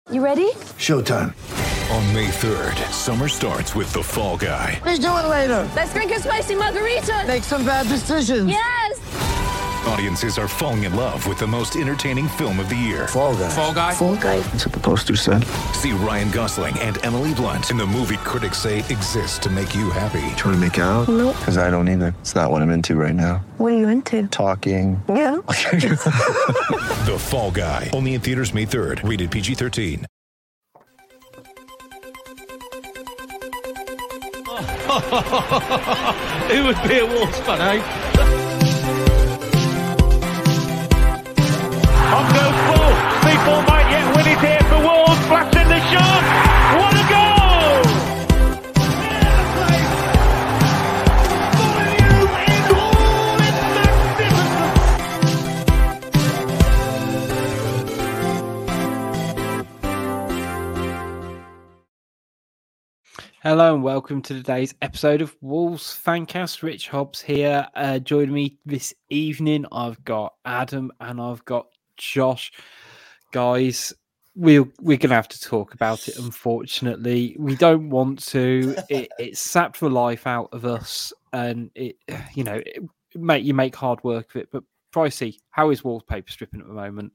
You ready? Showtime. On May 3rd, summer starts with The Fall Guy. Let's do it later. Let's drink a spicy margarita. Make some bad decisions. Yes. Audiences are falling in love with the most entertaining film of the year. Fall Guy. Fall Guy? Fall Guy. That's what the poster said. See Ryan Gosling and Emily Blunt in the movie critics say exists to make you happy. Trying to make it out? Nope. Because I don't either. It's not what I'm into right now. What are you into? Talking. Yeah. The Fall Guy. Only in theaters May 3rd. Rated PG-13. Who would be a Wolves fan, eh? On goes Bull. People might yet win it here for Wolves. Flash in the shot. What a goal! Hello and welcome to today's episode of Wolves Fancast. Rich Hobbs here. Joining me this evening, I've got Adam and I've got Josh. Guys, we're going to have to talk about it, unfortunately. We don't want to. It sapped the life out of us and you make hard work of it. But Pricey, how is wallpaper stripping at the moment?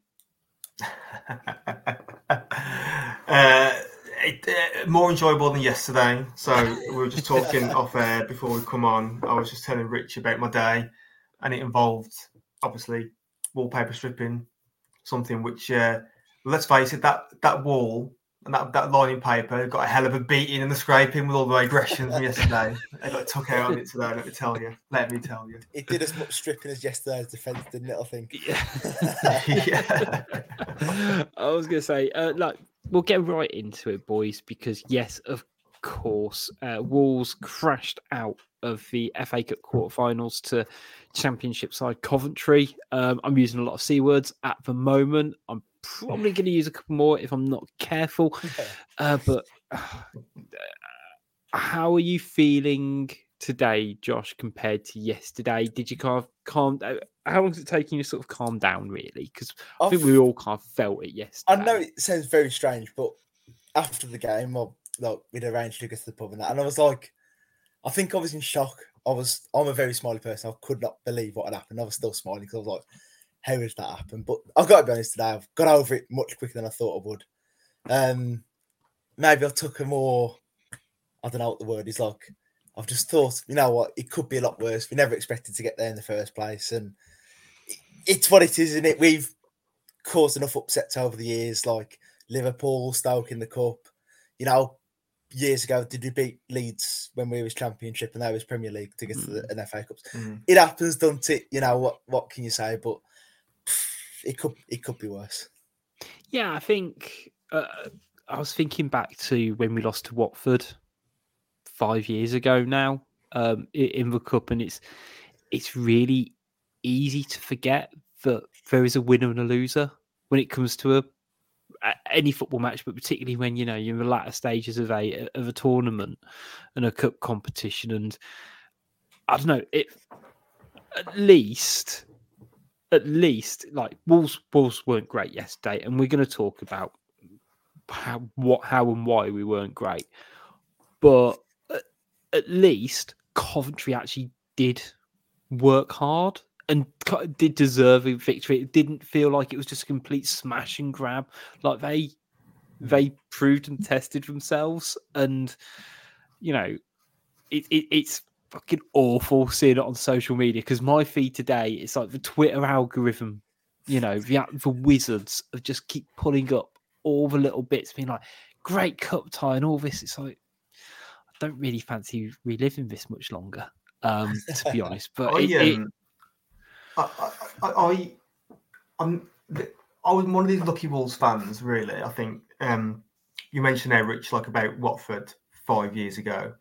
More enjoyable than yesterday. So we were just talking off air before we come on. I was just telling Rich about my day, and it involved obviously wallpaper stripping, something which, let's face it, that wall and that lining paper got a hell of a beating and the scraping with all the aggressions from yesterday. They got took out on it today. Let me tell you. It did as much stripping as yesterday's defence, didn't it? I think. Yeah. I was going to say, we'll get right into it, boys, because yes, of course, Wolves crashed out of the FA Cup quarterfinals to Championship side Coventry. I'm using a lot of C words at the moment. I'm probably going to use a couple more if I'm not careful. But how are you feeling today, Josh, compared to yesterday? Did you kind of calm down? How long is it taking you to sort of calm down, really? Because I think we all kind of felt it yesterday. I know it sounds very strange, but after the game, we'd arranged to go to the pub and that, and I was like, I think I was in shock. I'm a very smiley person. I could not believe what had happened. I was still smiling because I was like, how did that happen? But I've got to be honest today, I've got over it much quicker than I thought I would. Maybe I took a more, I don't know what the word is like. I've just thought, you know what, it could be a lot worse. We never expected to get there in the first place. And it's what it is, isn't it? We've caused enough upsets over the years, like Liverpool, Stoke in the Cup. You know, years ago, did we beat Leeds when we was Championship and they was Premier League to get to the FA Cups? It happens, doesn't it? You know, what can you say? But it could be worse. Yeah, I think I was thinking back to when we lost to Watford 5 years ago now in the Cup, and it's really easy to forget that there is a winner and a loser when it comes to any football match, but particularly when you're in the latter stages of a tournament and a cup competition. And I don't know, at least like Wolves weren't great yesterday, and we're going to talk about how and why we weren't great. But at least Coventry actually did work hard and did deserve a victory. It didn't feel like it was just a complete smash and grab. Like they proved and tested themselves, and it's fucking awful seeing it on social media, because my feed today, it's like the Twitter algorithm, the wizards of just keep pulling up all the little bits, being like, great cup tie and all this. It's like, I don't really fancy reliving this much longer, to be honest. But I was one of these lucky Wolves fans, really. I think you mentioned there, Rich, like about Watford 5 years ago.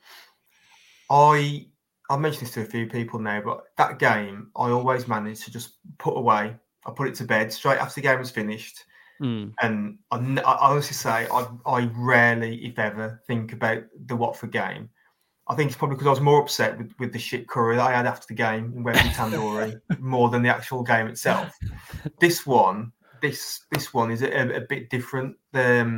I've mentioned this to a few people now, but that game, I always managed to just put away. I put it to bed straight after the game was finished. And I honestly say, I rarely, if ever, think about the Watford game. I think it's probably because I was more upset with the shit curry that I had after the game in Wembley Tandoori more than the actual game itself. This one is a bit different.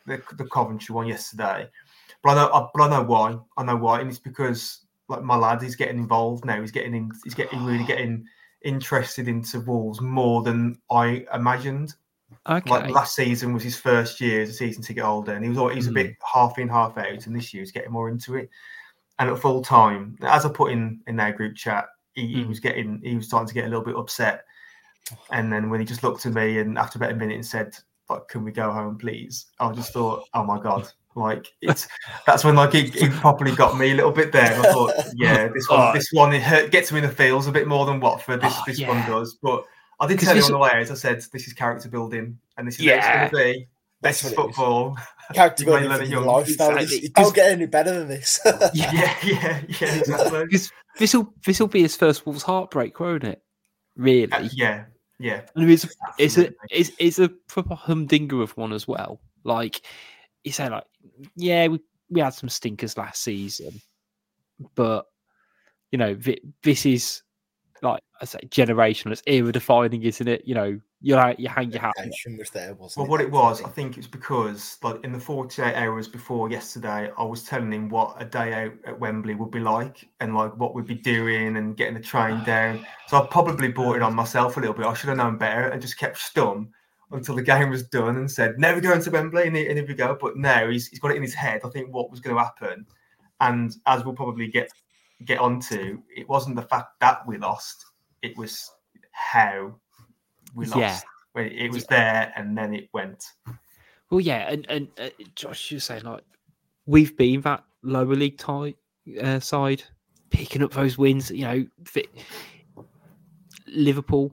the Coventry one yesterday. But I know why. I know why, and it's because like my lad is getting involved now. He's really getting interested into Wolves more than I imagined. Okay. Like last season was his first year as a season ticket holder, and he was a bit half in, half out. And this year he's getting more into it. And at full time, as I put in their group chat, he was starting to get a little bit upset. And then when he just looked at me and after about a minute and said, like, "Can we go home, please?" I just thought, "Oh my god!" Like that's when like he properly got me a little bit there. And I thought, yeah, this one it gets me in the feels a bit more than Watford. This one does, but. I did tell you on the way, as I said, this is character building, and this is how it's going to be. This is football. Character building for your lifestyle. It don't get any better than this. yeah, exactly. Because this will be his first Wolves heartbreak, won't it? Really? Yeah. And it's a proper humdinger of one as well. Like you say, like we had some stinkers last season, but you know this is. Like I say, generational. It's era defining, isn't it? You know, you hang your hat. Was there, wasn't well, it? what it was, I think it's because like in the 48 hours before yesterday, I was telling him what a day out at Wembley would be like, and like what we'd be doing, and getting the train down. So I probably brought it on myself a little bit. I should have known better, and just kept stum until the game was done, and said, "Never going to Wembley," and here we go. But now he's got it in his head. I think what was going to happen, and as we'll probably get onto, it wasn't the fact that we lost, it was how we lost. It was there and then it went. Well, yeah, and Josh, you're saying like we've been that lower league side, picking up those wins. You know, Liverpool,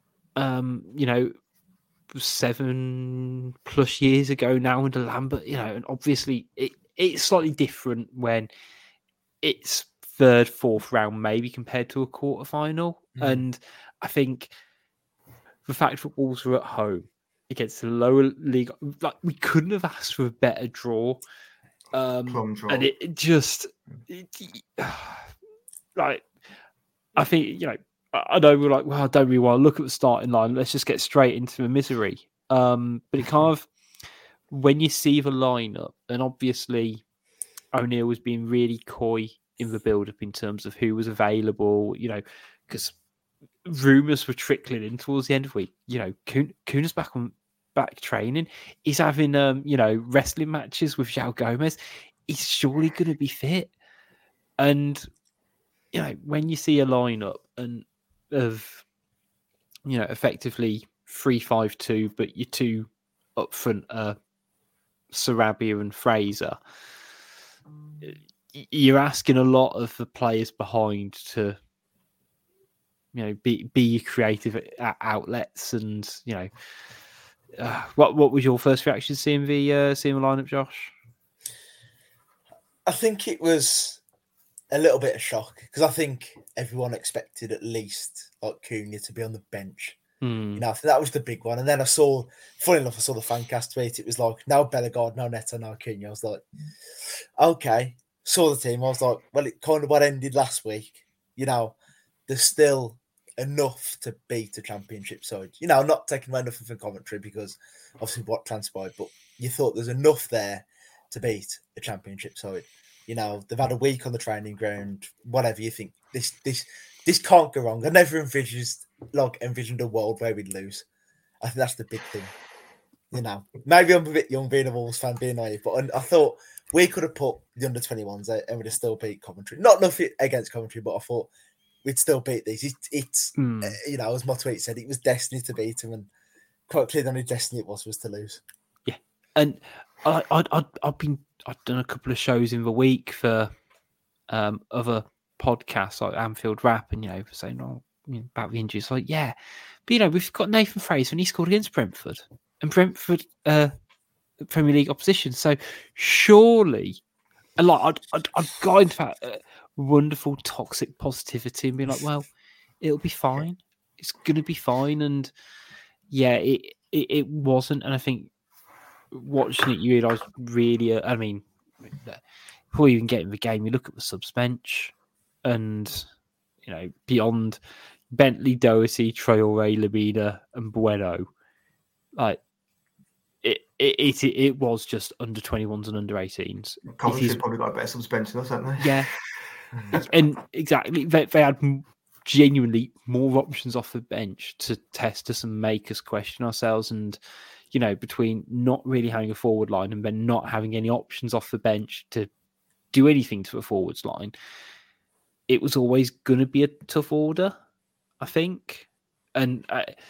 7+ years ago now under Lambert. You know, and obviously it's slightly different when it's third, fourth round, maybe compared to a quarterfinal. And I think the fact that Wolves were at home against the lower league, like we couldn't have asked for a better draw. Plum draw. And it just, like, I think, I know we're like, well, I don't really want to look at the starting line. Let's just get straight into the misery. But it kind of, when you see the lineup, and obviously O'Neill was being really coy in the build-up in terms of who was available, because rumours were trickling in towards the end of the week. Kuna's back training. He's having, wrestling matches with João Gomez. He's surely going to be fit. And, when you see a lineup of effectively 3-5-2, but your two up front are Sarabia and Fraser, you're asking a lot of the players behind to, be creative outlets. And what was your first reaction seeing the lineup, Josh? I think it was a little bit of shock because I think everyone expected at least like Cunha to be on the bench. I think that was the big one. And then funny enough, I saw the Fancast tweet. It was like, no Bellegarde, no Neto, no Cunha. I was like, okay. Saw the team. I was like, well, it kind of what ended last week. There's still enough to beat a championship side. Not taking away nothing from Coventry because obviously what transpired, but you thought there's enough there to beat a championship side. They've had a week on the training ground, whatever you think. This can't go wrong. I never envisioned a world where we'd lose. I think that's the big thing. Maybe I'm a bit young being a Wolves fan, being naive, but I thought we could have put the under-21s out and we'd have still beat Coventry. Not nothing against Coventry, but I thought we'd still beat these. It's as my tweet said, it was destiny to beat them, and quite clear the only destiny it was to lose. Yeah, and I've done a couple of shows in the week for other podcasts like Anfield Rap, and saying about the injuries. Like, yeah, but we've got Nathan Fraser, and he scored against Brentford, and Brentford Premier League opposition. So surely, I'd go into that wonderful toxic positivity and be like, well, it'll be fine. It's going to be fine. And yeah, it wasn't. And I think watching it, you realise really, before you even get in the game, you look at the subs bench and, beyond Bentley, Doherty, Traore, Lemina and Bueno, like, it was just under 21s and under 18s. Coventry probably got a better suspension, haven't they? Yeah, and exactly they had genuinely more options off the bench to test us and make us question ourselves. And between not really having a forward line and then not having any options off the bench to do anything to a forwards line, it was always going to be a tough order, I think. And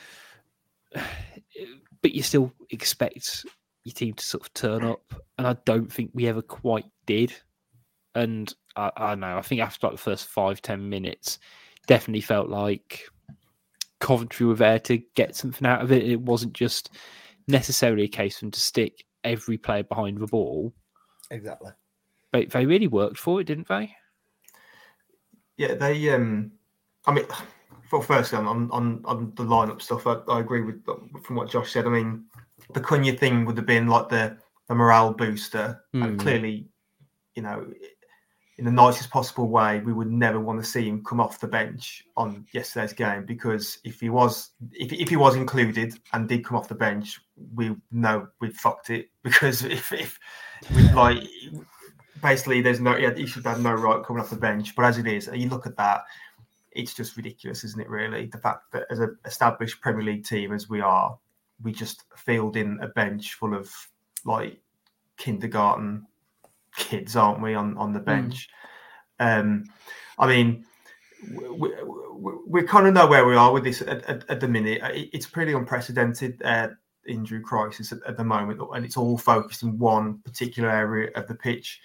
but you still expect your team to sort of turn up, and I don't think we ever quite did. And I know, I think after the first 5-10 minutes, definitely felt like Coventry were there to get something out of it. It wasn't just necessarily a case for them to stick every player behind the ball. Exactly. But they really worked for it, didn't they? Yeah, they. I mean, firstly on the lineup stuff, I agree with from what Josh said. I mean, the Cunha thing would have been like the morale booster, and clearly, in the nicest possible way, we would never want to see him come off the bench on yesterday's game, because if he was included and did come off the bench, we know we'd fucked it, because if we basically he should have no right coming off the bench. But as it is, you look at that, it's just ridiculous, isn't it? Really, the fact that as an established Premier League team as we are, we just filled in a bench full of like kindergarten kids, aren't we, on the bench? I mean, we kind of know where we are with this at the minute. It's pretty unprecedented injury crisis at the moment, and it's all focused in one particular area of the pitch.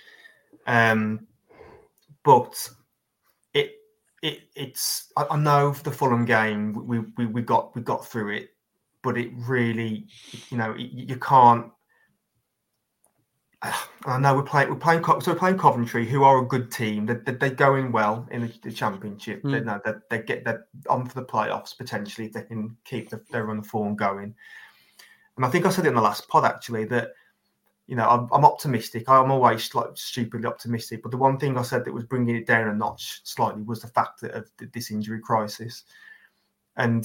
But it's I know for the Fulham game we got through it, but it really, you can't. I know we're playing Coventry, who are a good team. They're going well in the Championship. They get on for the playoffs potentially if they can keep their run of form going. And I think I said it in the last pod actually that I'm optimistic. I'm always like stupidly optimistic. But the one thing I said that was bringing it down a notch slightly was the fact that of this injury crisis. And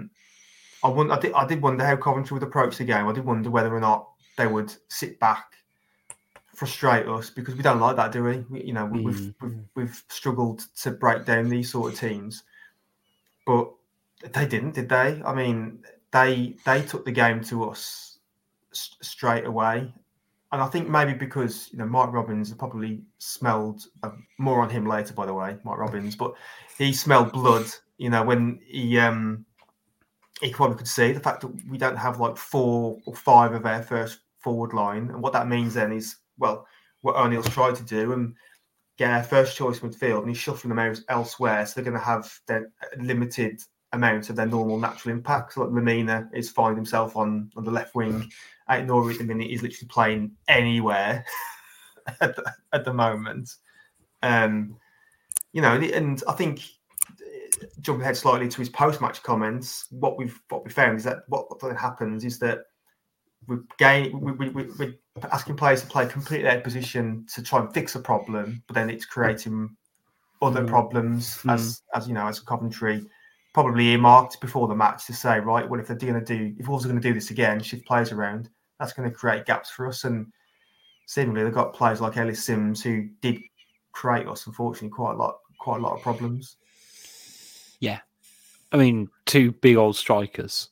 I did wonder how Coventry would approach the game. I did wonder whether or not they would sit back, frustrate us, because we don't like that, do we? We've struggled to break down these sort of teams, but they didn't, did they? I mean, they took the game to us straight away, and I think maybe because Mike Robbins probably smelled more on him later, by the way, Mike Robbins, but he smelled blood. When he probably could see the fact that we don't have like 4 or 5 of our first forward line, and what that means then is, well, what O'Neill's tried to do and get our first choice midfield, and he's shuffling them out elsewhere, so they're going to have their limited amount of their normal natural impact. So like Lemina is finding himself on the left wing. Aït-Nouri at the minute is literally playing anywhere at the moment. And I think jumping ahead slightly to his post-match comments, what we found is that what happens is that we're asking players to play completely out of position to try and fix a problem, but then it's creating other problems as Coventry probably earmarked before the match to say, right, well, if Wolves are going to do this again, shift players around, that's going to create gaps for us. And seemingly they've got players like Ellis Sims who did create us, unfortunately, quite a lot of problems. Yeah, I mean, 2 big old strikers.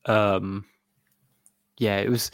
Yeah, it was.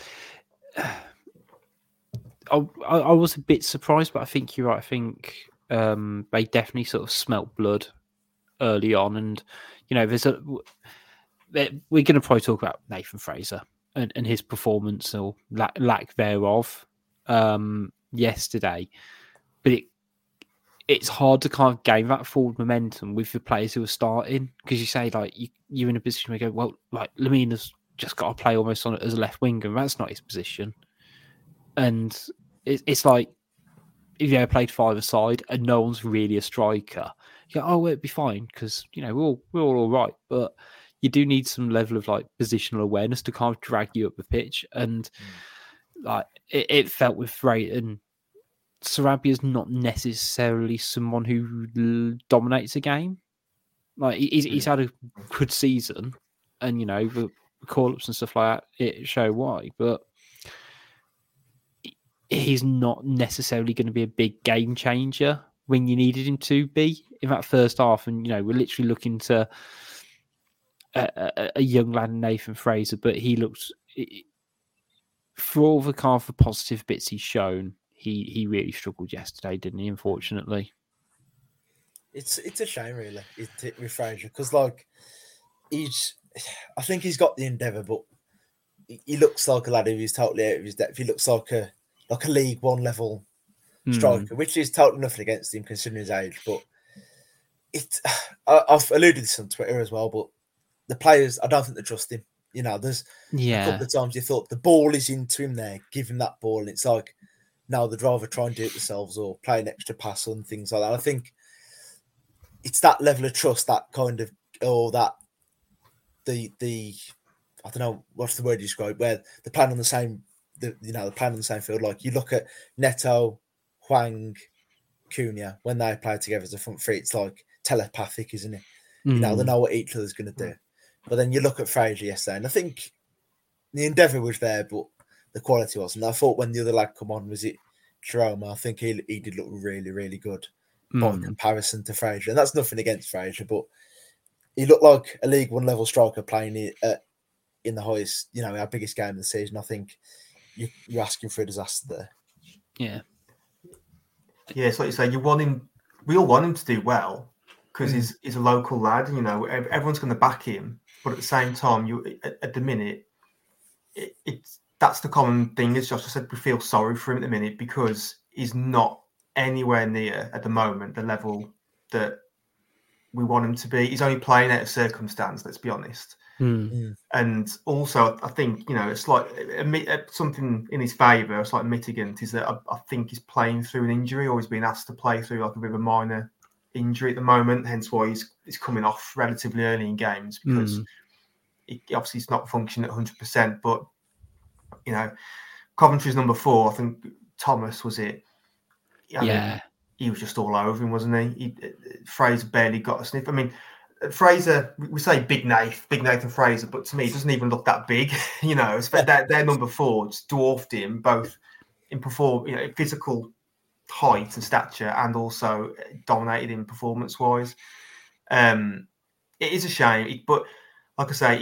I was a bit surprised, but I think you're right. I think they definitely sort of smelt blood early on, and we're going to probably talk about Nathan Fraser and his performance or lack thereof yesterday, but it's hard to kind of gain that forward momentum with the players who are starting, because you say like you're in a position where you go, well, like Lemina's just got to play almost on it as a left winger, and that's not his position. And it's like if you ever played 5-a-side and no one's really a striker, you go, oh, well, it'd be fine because we're all right. But you do need some level of like positional awareness to kind of drag you up the pitch. And like it felt with Freyton, Sarabia's not necessarily someone who dominates a game. Like he's had a good season, and the call-ups and stuff like that, it show why. But he's not necessarily going to be a big game changer when you needed him to be in that first half. And, we're literally looking to a young lad, Nathan Fraser, but he looks, for all the kind of the positive bits he's shown, he really struggled yesterday, didn't he, unfortunately? It's a shame, really, with Fraser, because, I think he's got the endeavour, but he looks like a lad who's totally out of his depth. He looks like a League One level striker, which is totally nothing against him considering his age. But I've alluded to this on Twitter as well, but the players, I don't think they trust him. There's a couple of times you thought the ball is into him there, give him that ball, and it's like, no, they'd rather try and do it themselves or play an extra pass and things like that. I think it's that level of trust, that kind of, or that the I don't know what's the word you describe, where they're playing on the same, they're playing on the same field. Like you look at Neto, Hwang, Cunha, when they play together as a front three, it's like telepathic, isn't it? They know what each other's going to do. But then you look at Fraser yesterday, and I think the endeavour was there, but the quality wasn't. I thought when the other lad come on, was it Jerome? I think he did look really, really good by comparison to Fraser. And that's nothing against Fraser, but he looked like a League One level striker playing in the highest, our biggest game of the season. I think you're asking for a disaster there. Yeah. Yeah, it's like you say, we all want him to do well because he's a local lad. Everyone's going to back him. But at the same time, at the minute, that's the common thing. As Joshua said, we feel sorry for him at the minute because he's not anywhere near at the moment the level that we want him to be. He's only playing out of circumstance, let's be honest. And also, I think, it's like something in his favour, it's like mitigant, is that I think he's playing through an injury, or he's been asked to play through like a bit of a minor injury at the moment, hence why he's coming off relatively early in games, because obviously he's not functioning at 100%. But Coventry's number 4, I think Thomas was it. I mean, he was just all over him, wasn't he? Fraser barely got a sniff. I mean, Fraser, we say Big Nathan Fraser, but to me, he doesn't even look that big. Their number 4 just dwarfed him both in physical height and stature, and also dominated him performance-wise. It is a shame, but like I say,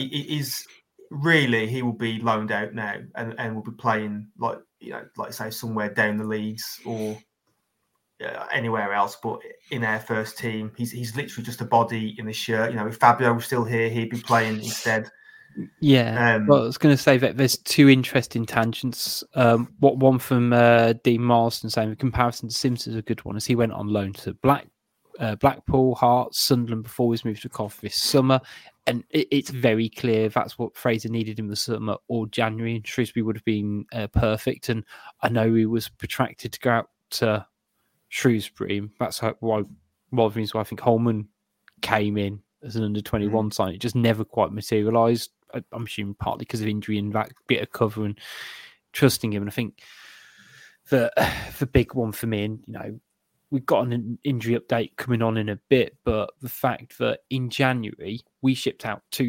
he will be loaned out now, and will be playing like say somewhere down the leagues or anywhere else, but in our first team, he's literally just a body in the shirt. If Fabio was still here, he'd be playing instead. Yeah, well, I was going to say that there's 2 interesting tangents. One from Dean Marston saying the comparison to Simpson is a good one, as he went on loan to Blackpool, Hearts, Sunderland before his move to Cardiff this summer, and it's very clear that's what Fraser needed in the summer or January. And Shrewsbury would have been perfect, and I know he was protracted to go out to Shrewsbury. That's one of the reasons why I think Holman came in as an under-21 sign. It just never quite materialised. I'm assuming partly because of injury and that bit of cover and trusting him. And I think the big one for me, and we've got an injury update coming on in a bit, but the fact that in January we shipped out 2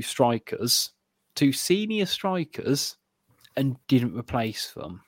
senior strikers, and didn't replace them.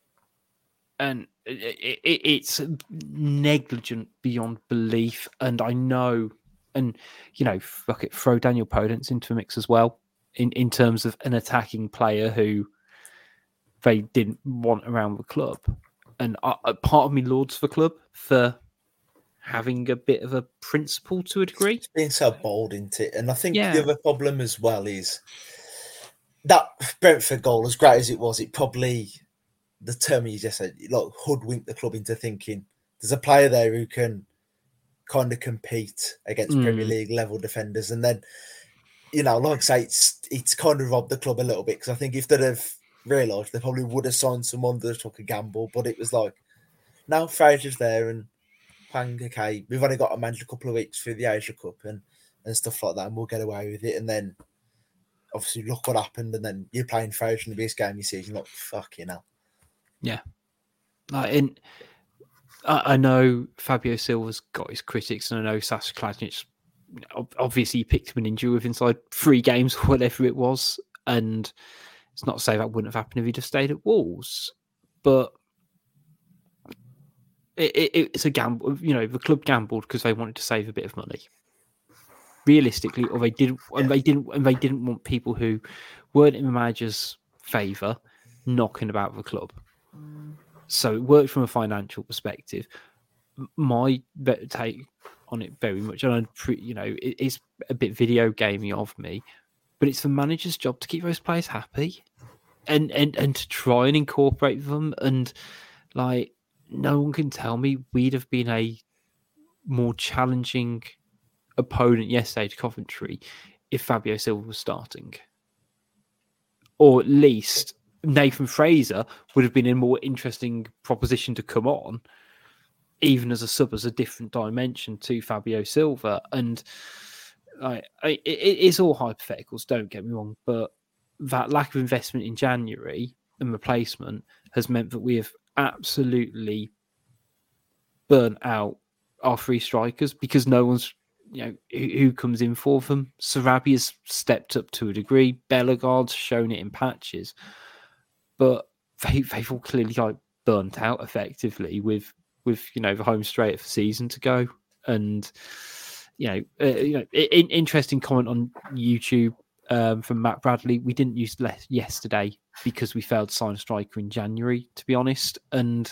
And it's negligent beyond belief. And I know, and throw Daniel Podence into the mix as well, in terms of an attacking player who they didn't want around the club. And part of me lauds the club for having a bit of a principle to a degree. It's being so bold, isn't it? And I think the other problem as well is that Brentford goal, as great as it was, it probably, the term you just said, hoodwinked the club into thinking there's a player there who can kind of compete against Premier League level defenders. And then, like I say, it's kind of robbed the club a little bit, because I think if they'd have realised, they probably would have signed someone that took a gamble. But it was like, now Fraser's there and Hwang, okay, we've only got to manage a couple of weeks through the Asia Cup and stuff like that, and we'll get away with it. And then, obviously, look what happened, and then you're playing Fraser in the biggest game you see, you're like, fucking hell. Yeah. I know Fabio Silva's got his critics, and I know Sasha Kalajdzic, obviously he picked him an injury with inside 3 games or whatever it was, and it's not to say that wouldn't have happened if he'd have stayed at Wolves, but it's a gamble. You know, the club gambled because they wanted to save a bit of money. Realistically, or they didn't, and they didn't want people who weren't in the manager's favour knocking about the club. So it worked from a financial perspective. My take on it very much, and it's a bit video gamey of me, but it's the manager's job to keep those players happy, and to try and incorporate them. And like, no one can tell me we'd have been a more challenging opponent yesterday to Coventry if Fabio Silva was starting, or at least Nathan Fraser would have been a more interesting proposition to come on, even as a sub, as a different dimension to Fabio Silva. And it's all hypotheticals, don't get me wrong, but that lack of investment in January and replacement has meant that we have absolutely burnt out our three strikers because no one's, who comes in for them. Sarabi has stepped up to a degree. Bellegarde's shown it in patches, but they've all clearly burnt out effectively with the home straight of the season to go. And interesting comment on YouTube from Matt Bradley. We didn't use less yesterday because we failed to sign a striker in January, to be honest. And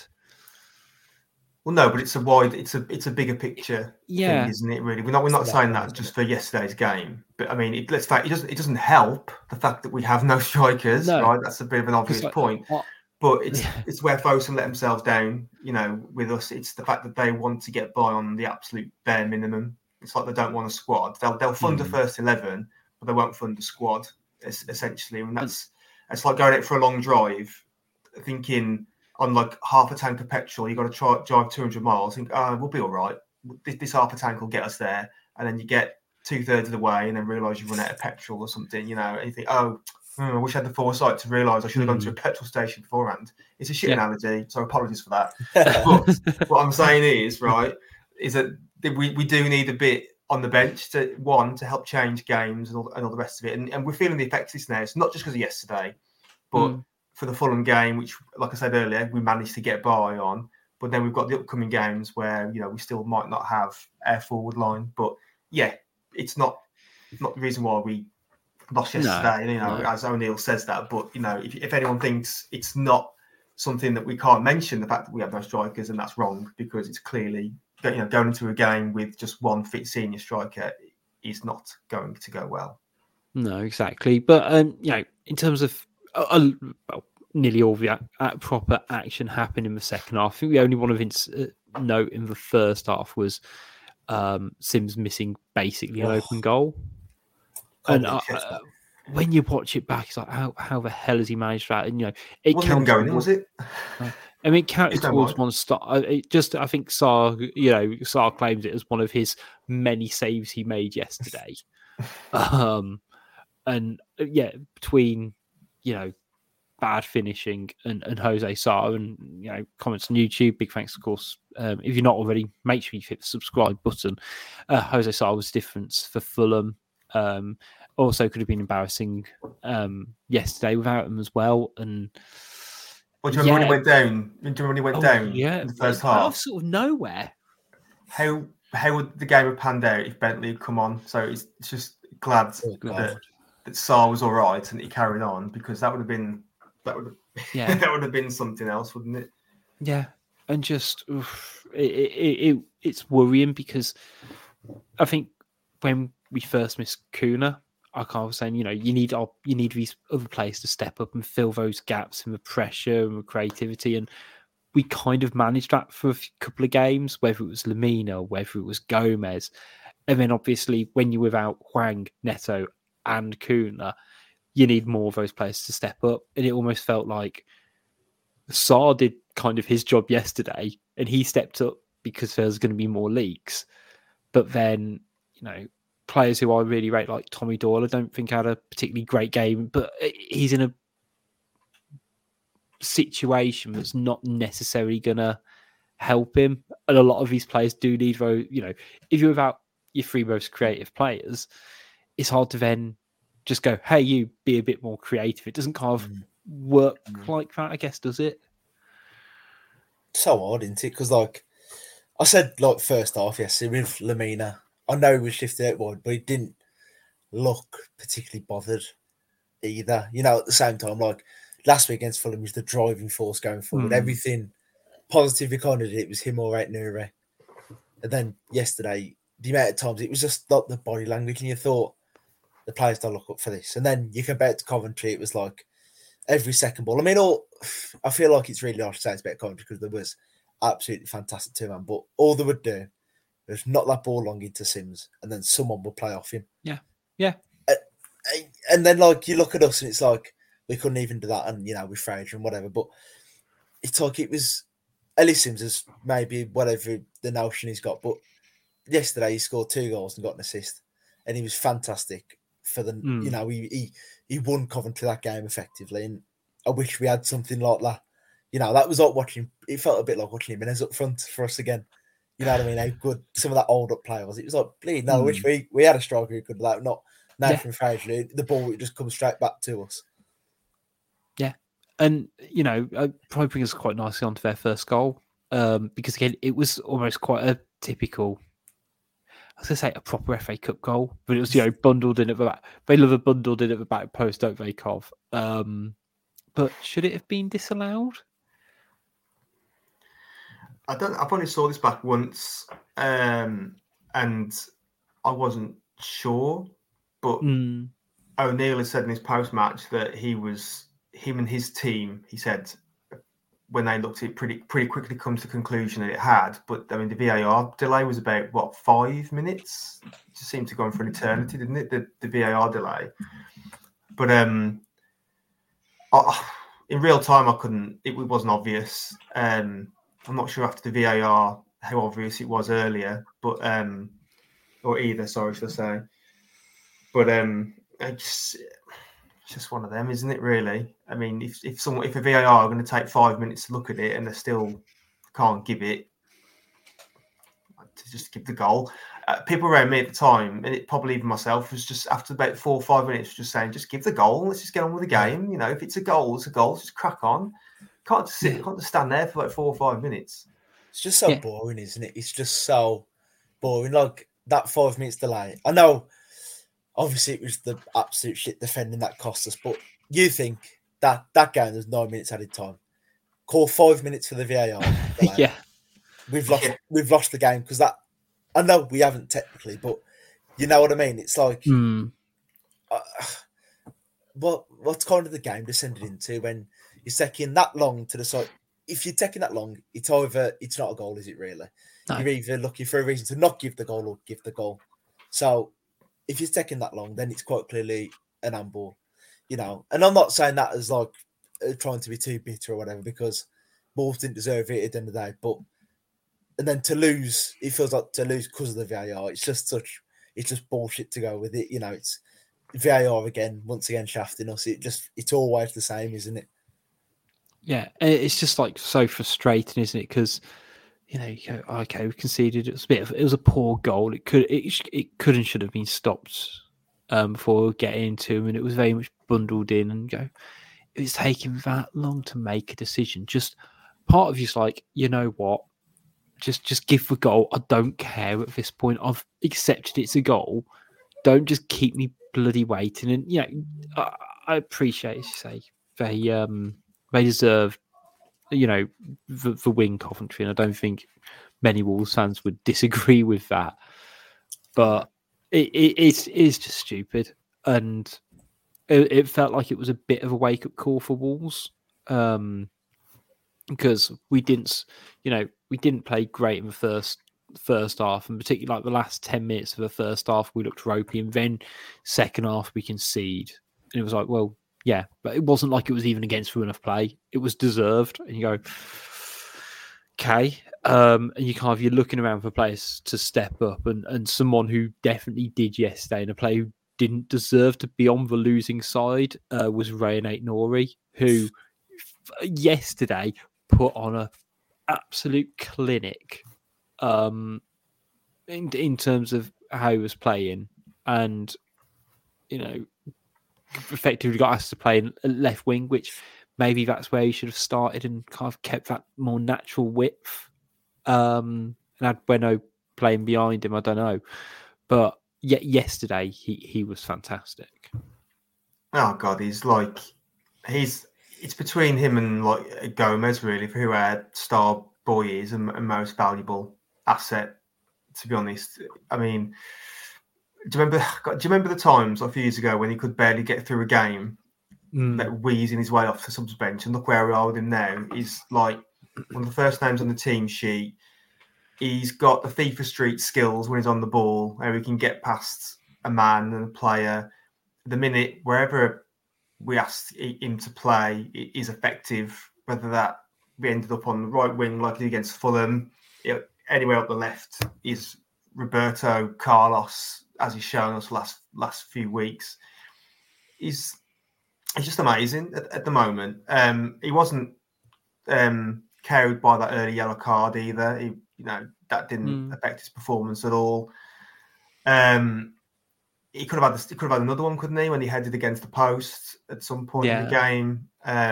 well, no, but it's a bigger picture thing, isn't it? Really, we're not saying that just for yesterday's game. But I mean, let's face it doesn't help the fact that we have no strikers, right? That's a bit of an obvious point. But it's where Fosun let themselves down, with us. It's the fact that they want to get by on the absolute bare minimum. It's like they don't want a squad. They'll fund a first 11, but they won't fund a squad, essentially. And it's like going out for a long drive, thinking on like half a tank of petrol, you've got to drive 200 miles. Think, we'll be all right. This half a tank will get us there. And then you get 2/3 of the way and then realise you've run out of petrol or something, and you think, I wish I had the foresight to realise I should have gone to a petrol station beforehand. It's a shit analogy, so apologies for that. But what I'm saying is that we do need a bit on the bench to help change games and all the rest of it. And we're feeling the effects of this now. It's not just because of yesterday, but for the Fulham game, which, like I said earlier, we managed to get by on. But then we've got the upcoming games where we still might not have a forward line. But yeah, it's not the reason why we lost yesterday. As O'Neill says that. But if anyone thinks it's not something that we can't mention, the fact that we have no strikers, and that's wrong, because it's clearly going into a game with just one fit senior striker is not going to go well. No, exactly. But in terms of nearly all the proper action happened in the second half. I think the only one of note in the first half was Sims missing basically an open goal. And when you watch it back, it's like, how the hell has he managed that? And it wasn't going in, was it? I mean, it counted towards one start. I think Sarr claims it as one of his many saves he made yesterday. And between bad finishing and Jose Sarr, and comments on YouTube. Big thanks, of course. If you're not already, make sure you hit the subscribe button. Jose Sarr was difference for Fulham. Also could have been embarrassing yesterday without him as well. And do you remember when he went down? Do you remember when he went down in the first half? Out of sort of nowhere. How would the game have panned out if Bentley had come on? So it's just glad that Sarr was all right and he carried on, because that would have been that would have been something else, wouldn't it? Yeah, and just it's worrying, because I think when we first missed Kuna, I was saying, you need these other players to step up and fill those gaps in the pressure and the creativity, and we kind of managed that for a couple of games, whether it was Lamina, whether it was Gomez, and then obviously when you're without Hwang, Neto, and Kuna, you need more of those players to step up. And it almost felt like Sarr did kind of his job yesterday, and he stepped up because there's going to be more leaks. But then, players who I really rate, like Tommy Doyle, I don't think had a particularly great game, but he's in a situation that's not necessarily going to help him. And a lot of these players do need those, if you're without your three most creative players, it's hard to then just go, hey, you be a bit more creative. It doesn't kind of work like that, I guess, does it? So hard, isn't it? Because I said like first half, yes, with Lamina. I know he was shifted out wide, but he didn't look particularly bothered either. You know, at the same time, like last week against Fulham, he was the driving force going forward. Everything positive he kind of did, it was him or right Nuri. And then yesterday, the amount of times it was just like the body language, and you thought the players don't look up for this. And then you compare it to Coventry, it was like every second ball. I mean, I feel like it's really harsh to say it's about Coventry because there was absolutely fantastic two-man, but all they would do was knock that ball long into Sims, and then someone would play off him. Yeah. And then, like, you look at us, and it's like we couldn't even do that, and you know, with Fraser and whatever. But it's like it was Ellis Sims is maybe whatever the notion he's got, but yesterday he scored 2 goals and got an assist, and he was fantastic for the. You know, he won Coventry that game effectively, and I wish we had something like that. You know, that was like watching. It felt a bit like watching Jimenez up front for us again. You know what I mean? How good some of that old up play was. It was like, bleed. No, I wish we had a striker who could like not Nathan Fraser. The ball would just come straight back to us. Yeah, and you know, probably brings us quite nicely onto their first goal because again, it was almost quite a typical. I was going to say a proper FA Cup goal, but it was bundled in at the back. They love a bundled in at the back post, don't they, Cov? But should it have been disallowed? I've only saw this back once, and I wasn't sure. But O'Neill has said in his post-match that him and his team, he said, when they looked at it, pretty quickly come to the conclusion that it had. But I mean, the VAR delay was about 5 minutes. It just seemed to go on for an eternity, didn't it? The VAR delay. But in real time, I couldn't. It wasn't obvious. I'm not sure after the VAR how obvious it was earlier, but or either. Sorry, should I say? But it's just one of them, isn't it? Really. I mean, if a VAR are going to take 5 minutes to look at it and they still can't give it, to just give the goal. People around me at the time, and it probably even myself, was just after about 4 or 5 minutes, just saying, just give the goal. Let's just get on with the game. You know, if it's a goal, it's a goal. Just crack on. Can't just stand there for like 4 or 5 minutes. It's just so boring, isn't it? It's just so boring. Like that 5 minutes delay. I know. Obviously, it was the absolute shit defending that cost us. But you think that game, there's 9 minutes added time. Call 5 minutes for the VAR. Yeah. We've lost the game because that. I know we haven't technically, but you know what I mean? It's like. What's kind of the game descended into when you're taking that long to the side? If you're taking that long, it's not a goal, is it really? No. You're either looking for a reason to not give the goal or give the goal. So. If you're taking that long, then it's quite clearly an handball, you know. And I'm not saying that as like trying to be too bitter or whatever, because Wolves didn't deserve it at the end of the day. But and then to lose, it feels like to lose because of the VAR. It's just bullshit to go with it, you know. It's VAR once again shafting us. It's always the same, isn't it? Yeah, it's just like so frustrating, isn't it? Because. You know, you go, okay, we conceded. It was a poor goal. It could and should have been stopped before getting into him, and it was very much bundled in. And go, it was taking that long to make a decision. Just part of you's like, you know what? Just give the goal. I don't care at this point. I've accepted it's a goal. Don't just keep me bloody waiting. And you know, I appreciate, as you say, they deserve. You know, the win Coventry, and I don't think many Wolves fans would disagree with that. But it's just stupid, and it felt like it was a bit of a wake up call for Wolves because we didn't play great in the first half, and particularly like the last 10 minutes of the first half, we looked ropey, and then second half we concede, and it was like, well. Yeah, but it wasn't like it was even against run of play. It was deserved. And you go, okay. And you're looking around for players to step up. And someone who definitely did yesterday, and a player who didn't deserve to be on the losing side was Rayan Aït-Nouri, who yesterday put on an absolute clinic in terms of how he was playing. And, you know, effectively got us to play in left wing, which maybe that's where he should have started and kind of kept that more natural width. And and had Bueno playing behind him. I don't know, but yesterday he was fantastic. Oh God, it's between him and like Gomez really for who our star boy is and most valuable asset. To be honest, I mean, do you remember the times a few years ago when he could barely get through a game, that wheezing his way off the subs bench, and look where we are with him now. He's like one of the first names on the team sheet. He's got the FIFA Street skills when he's on the ball, where he can get past a man and a player. The minute wherever we asked him to play is effective, whether that we ended up on the right wing like against Fulham, anywhere up the left is Roberto Carlos, as he's shown us last few weeks. He's just amazing at the moment. He wasn't carried by that early yellow card either. That didn't affect his performance at all. He could have had another one, couldn't he, when he headed against the post at some point in the game.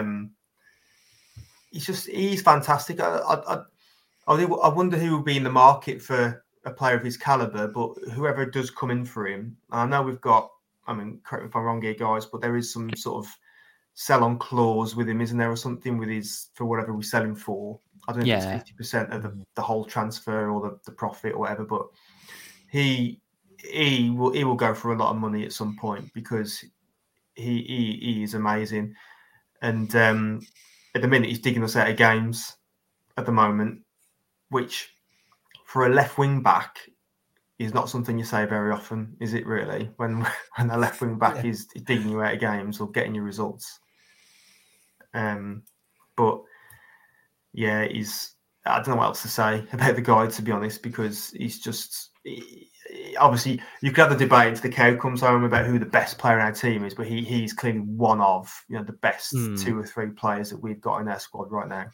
He's fantastic. I wonder who will be in the market for a player of his caliber, but whoever does come in for him, I know we've got, correct me if I'm wrong here, guys, but there is some sort of sell-on clause with him, isn't there, or something with for whatever we sell him for. I don't know if it's 50% of the whole transfer or the profit or whatever, but he will go for a lot of money at some point because he is amazing. And at the minute, he's digging us out of games at the moment, which for a left wing back is not something you say very often, is it really? When a left wing back is digging you out of games or getting you results. But yeah, I don't know what else to say about the guy, to be honest, because he's just obviously you could have the debate until the cow comes home about who the best player in our team is, but he's clearly one of the best 2 or 3 players that we've got in our squad right now.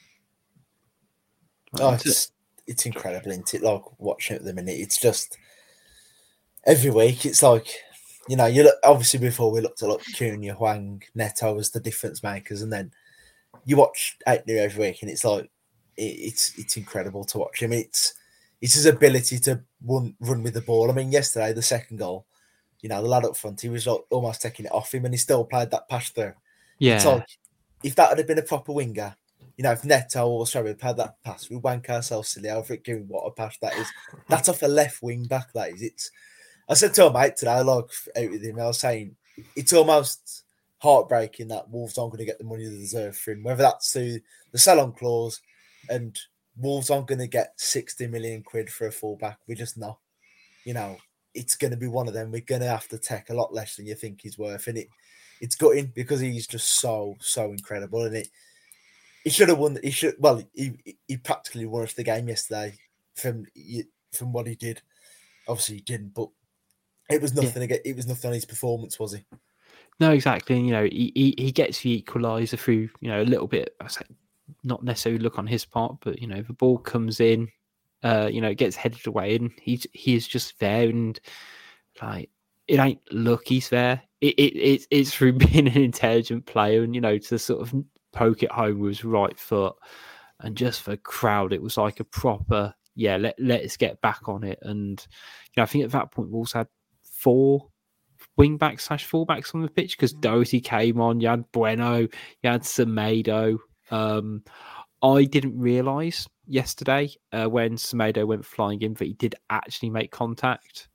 Oh, it's incredible, isn't it? Like watching it at the minute, it's just every week. It's like you look, obviously before we looked at like Cunha, Hwang, Neto as the difference makers, and then you watch Aitner every week, and it's like it's incredible to watch him. It's his ability to run with the ball. I mean, yesterday the second goal, the lad up front, he was like almost taking it off him, and he still played that pass through. Yeah, it's like if that had been a proper winger. If Neto or Sorry had had that pass, we wank ourselves silly over it, giving what a pass that is. That's off a left wing back, that is. I said to a mate today, out with him, I was saying, it's almost heartbreaking that Wolves aren't going to get the money they deserve for him, whether that's through the sell-on clause, and Wolves aren't going to get 60 million quid for a fullback. We're just not. It's going to be one of them. We're going to have to take a lot less than you think he's worth. And it's gutting because he's just so incredible. And he should have won. He practically won us the game yesterday from what he did. Obviously, he didn't, but it was nothing. It was nothing on his performance, was he? No, exactly. And he gets the equaliser through a little bit. I say not necessarily luck on his part, but the ball comes in, it gets headed away, and he is just there, and like it ain't luck. He's there. It's through being an intelligent player, and to sort of poke it home with his right foot, and just for the crowd, it was like a proper let's get back on it. And I think at that point we also had 4 wing backs / fullbacks on the pitch because Doherty came on. You had Bueno, you had Semedo. I didn't realise yesterday when Semedo went flying in that he did actually make contact.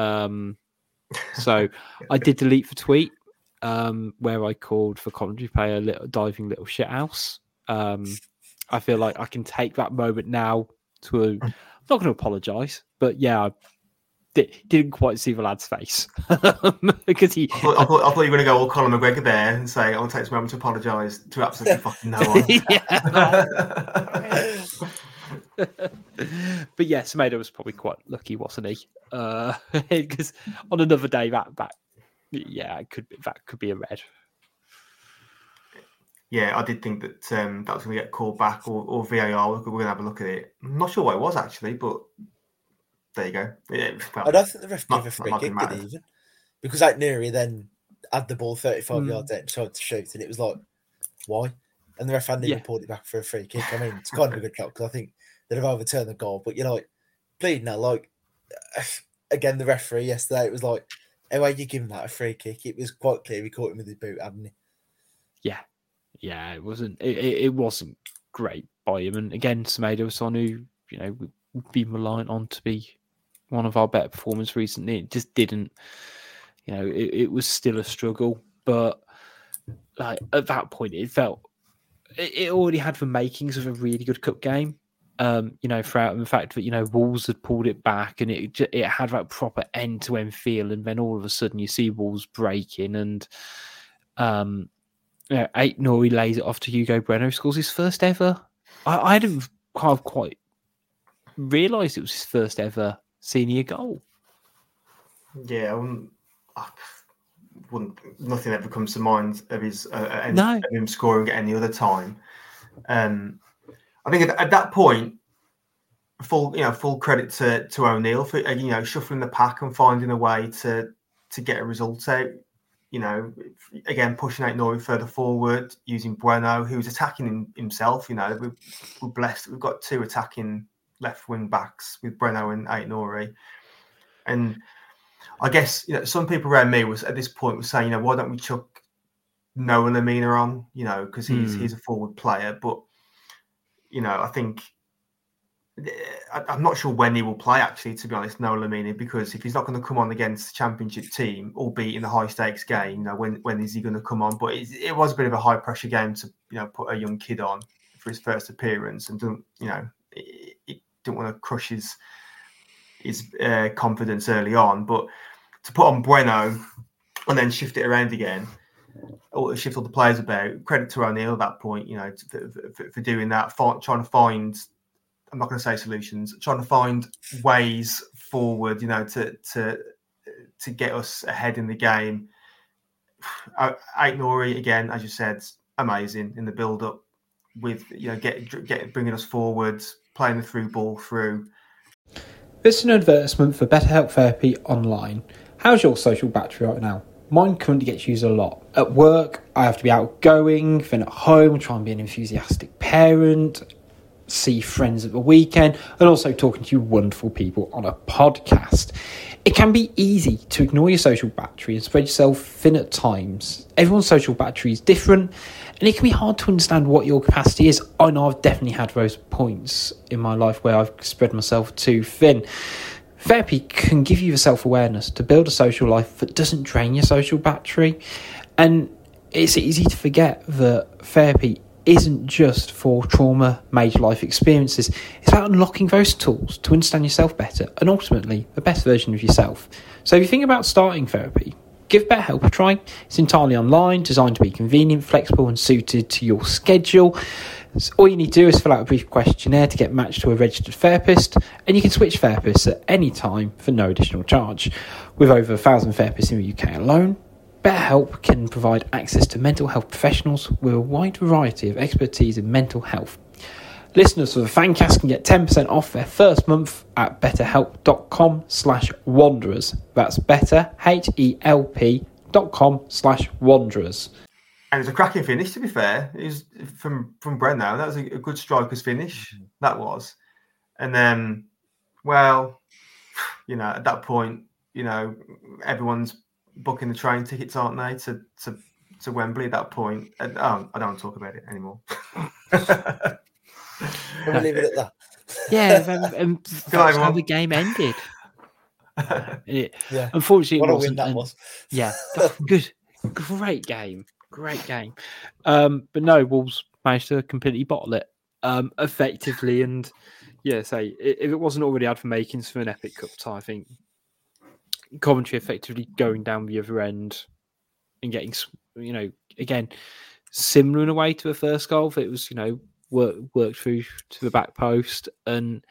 So I did delete the tweet where I called for commentary play a diving little shithouse. I feel like I can take that moment now to. I'm not going to apologise, but yeah, I didn't quite see the lad's face because he. I thought you were going to go all Conor McGregor there and say, "I'll take this moment to apologise to absolutely fucking no one." But yeah, Semedo was probably quite lucky, wasn't he? Because on another day, that could be a red. Yeah, I did think that that was going to get called back or VAR. We're going to have a look at it. I'm not sure what it was actually, but there you go. Yeah, well, I don't think the ref gave a free kick, did he even? Because Aitner then had the ball 35 yards out and tried to shoot, and it was like, why? And the ref hadn't even pulled it back for a free kick. I mean, it's kind of a good shot because I think they'd have overturned the goal, but bleeding now. Like, again, the referee yesterday, it was like, anyway, you give him that a free kick. It was quite clear he caught him with his boot, hadn't he? Yeah, it wasn't. It wasn't great by him. And again, Semedo was someone who we've been reliant on to be one of our better performers recently. It just didn't. It was still a struggle, but like at that point, it felt it already had the makings of a really good cup game. Throughout the fact that Wolves had pulled it back and it had that proper end-to-end feel, and then all of a sudden you see Wolves breaking and Aït-Nouri lays it off to Hugo Bueno, scores his first ever. I hadn't kind of quite realised it was his first ever senior goal. Yeah, nothing ever comes to mind of his of him scoring at any other time. I think at that point, full credit to O'Neill for shuffling the pack and finding a way to get a result out. Again, pushing Aït-Nouri further forward, using Bueno, who was attacking himself. We're blessed. We've got two attacking left wing backs with Bueno and Aït-Nouri. And I guess some people around me was at this point was saying, why don't we chuck Noah Lamina on? Because he's a forward player. But I think I'm not sure when he will play. Actually, to be honest, Noah Lamina, because if he's not going to come on against the Championship team, albeit in a high stakes game, when is he going to come on? But it was a bit of a high pressure game to put a young kid on for his first appearance, and he didn't want to crush his confidence early on, but to put on Bueno and then shift it around again, or shift all the players about. Credit to O'Neill at that point, for doing that, trying to find. I'm not going to say solutions. Trying to find ways forward, to get us ahead in the game. Aït-Nouri again, as you said, amazing in the build-up with bringing us forward, playing the through ball through. This is an advertisement for BetterHelp Therapy Online. How's your social battery right now? Mine currently gets used a lot. At work, I have to be outgoing, then at home, try and be an enthusiastic parent, see friends at the weekend, and also talking to you wonderful people on a podcast. It can be easy to ignore your social battery and spread yourself thin at times. Everyone's social battery is different, and it can be hard to understand what your capacity is. I know I've definitely had those points in my life where I've spread myself too thin. Therapy can give you the self-awareness to build a social life that doesn't drain your social battery. And it's easy to forget that therapy isn't just for trauma, major life experiences. It's about unlocking those tools to understand yourself better and ultimately the best version of yourself. So if you think about starting therapy, give BetterHelp a try. It's entirely online, designed to be convenient, flexible and suited to your schedule. So all you need to do is fill out a brief questionnaire to get matched to a registered therapist, and you can switch therapists at any time for no additional charge. With over 1,000 therapists in the UK alone, BetterHelp can provide access to mental health professionals with a wide variety of expertise in mental health. Listeners of the Fancast can get 10% off their first month at betterhelp.com/wanderers. That's betterhelp.com/wanderers. And it was a cracking finish, to be fair. It was from Breno. That was a good striker's finish. That was. And then, at that point, everyone's booking the train tickets, aren't they, to Wembley at that point. And, I don't want to talk about it anymore. We'll leave it at that. Yeah, that's how the game ended. Unfortunately, what it a wasn't. win that was. Yeah, good. Great game. But no, Wolves managed to completely bottle it effectively. And if it wasn't already had for makings for an epic cup tie, I think Coventry effectively going down the other end and getting, again, similar in a way to the first goal. That it was, worked through to the back post, and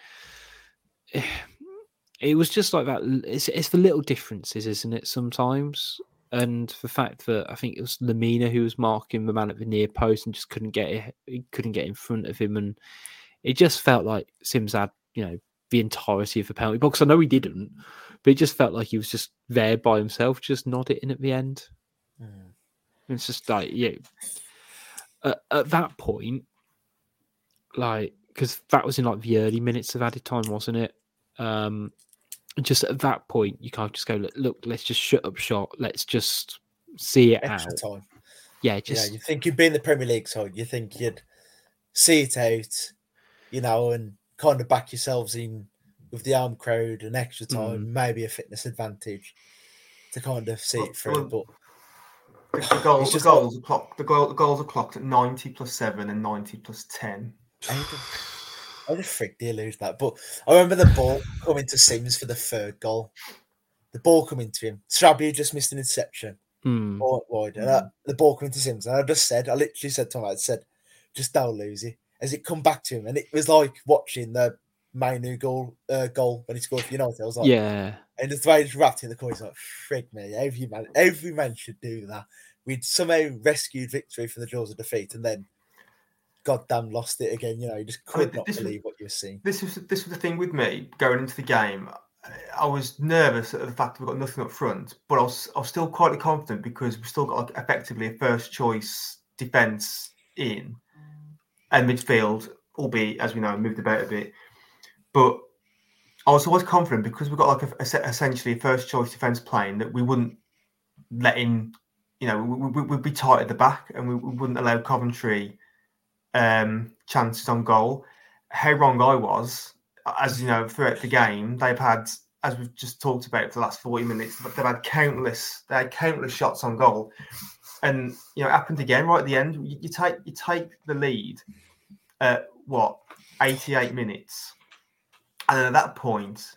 it was just like that. It's the little differences, isn't it? Sometimes. And the fact that I think it was Lamina who was marking the man at the near post and just couldn't get in front of him, and it just felt like Sims had the entirety of the penalty box. I know he didn't, but it just felt like he was just there by himself, just nodding in at the end. It's just like at that point, like, because that was in like the early minutes of added time, wasn't it? Just at that point, you can't just go, look, let's just shut up shop. Let's just see it Extra out. time. Yeah, You think you'd be in the Premier League side. You think you'd see it out, and kind of back yourselves in with the home crowd and extra time, maybe a fitness advantage to kind of see it through. But the goals are clocked at 90 plus 7 and 90 plus 10. How the frick do you lose that? But I remember the ball coming to Sims for the third goal. The ball coming to him. Strabby just missed an interception. Wide. The ball coming to Sims. And I literally said to him, just don't lose it. As it come back to him. And it was like watching the Manu goal when he scored for United. I was like, yeah. And the way he's wrapped in the corner, he's like, frick me. Every man should do that. We'd somehow rescued victory from the jaws of defeat and then goddamn lost it again. You just could not believe what you were seeing. This was the thing with me going into the game. I was nervous at the fact that we got nothing up front, but I was still quite confident because we still got effectively a first choice defence in and midfield, albeit as we know moved about a bit. But I was always confident because we got essentially a first choice defence playing that we wouldn't let in. We'd be tight at the back and we wouldn't allow Coventry chances on goal. How wrong I was, as you know, throughout the game, they've had, as we've just talked about for the last 40 minutes, they've had countless shots on goal, and it happened again right at the end. You take the lead at 88 minutes, and then at that point,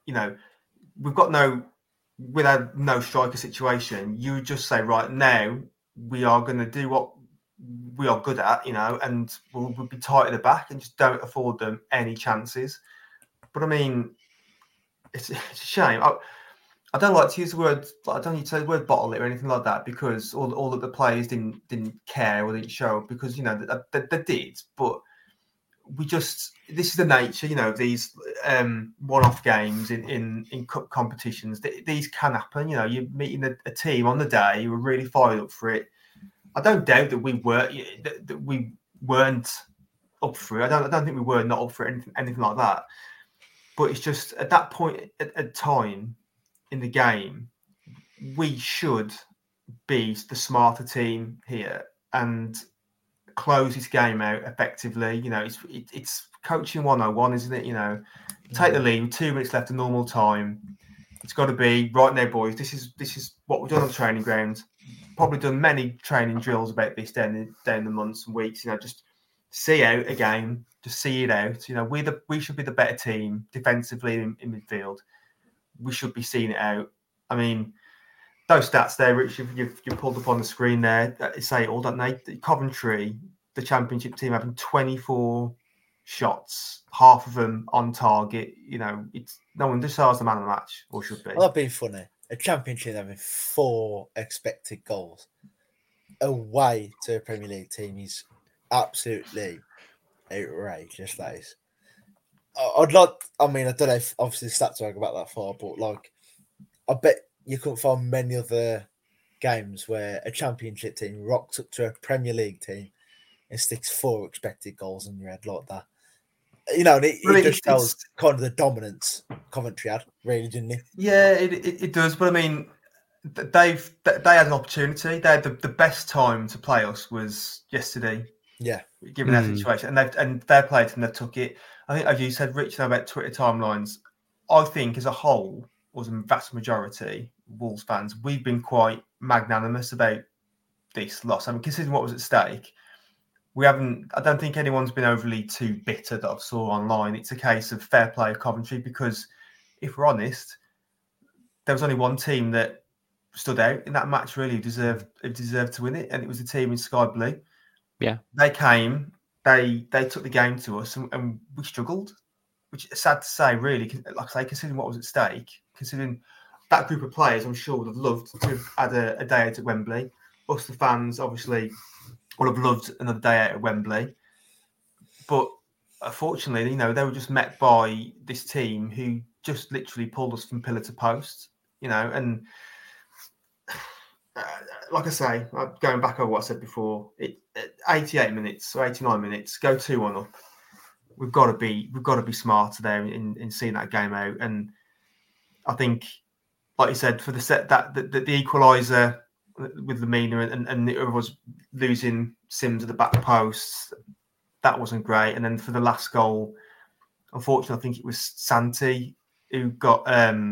we've had no striker situation. You would just say, right now we are going to do what we are good at, and we'll be tight at the back and just don't afford them any chances. But I mean, it's a shame. I don't like to use the word. I don't need to say the word bottle it or anything like that because all that the players didn't care or didn't show because they did. But this is the nature, of these one-off games in cup competitions. These can happen. You're meeting a team on the day who are really fired up for it. I don't doubt that we weren't up for it. I don't think we were not up for it, anything like that. But it's just at that point at time in the game, we should be the smarter team here and close this game out effectively. It's coaching 101, isn't it? Take the lead with 2 minutes left of normal time. It's got to be right now, boys. This is what we've done on the training ground. Probably done many training drills about this down the months and weeks. Just see out a game, just see it out. We should be the better team defensively in midfield. We should be seeing it out. I mean, those stats there, Rich, you've pulled up on the screen there. Say it all, don't they? Coventry, the Championship team, having 24 shots, half of them on target. It's no one decides the man of the match, or should be. Well, that'd be funny. A Championship having 4 expected goals away to a Premier League team is absolutely outrageous. That is. I don't know if obviously the stats won't go back that far, but I bet you couldn't find many other games where a Championship team rocks up to a Premier League team and sticks 4 expected goals in your head like that. And it just tells kind of the dominance Coventry had, really, didn't it? Yeah, it does. But I mean, they had an opportunity. They had the best time to play us was yesterday. Yeah, given that situation, and their players and they took it. I think, as you said, Rich, about Twitter timelines. I think as a whole, or the vast majority, Wolves fans, we've been quite magnanimous about this loss. I mean, considering what was at stake. I don't think anyone's been overly too bitter that I've saw online. It's a case of fair play of Coventry because if we're honest, there was only one team that stood out in that match really who deserved to win it, and it was the team in Sky Blue. Yeah. They came, they took the game to us and we struggled, which is sad to say really, like I say, considering what was at stake, considering that group of players I'm sure would have loved to have had a day out at Wembley. Us, the fans, obviously would have loved another day out at Wembley. But unfortunately, they were just met by this team who just literally pulled us from pillar to post, and like I say, going back over what I said before, 88 minutes or 89 minutes, go 2-1 up. we've got to be smarter there in seeing that game out. And I think, like you said, for the set that the equaliser with Lemina and it was losing Sims at the back post, that wasn't great. And then for the last goal, unfortunately, I think it was Santi who got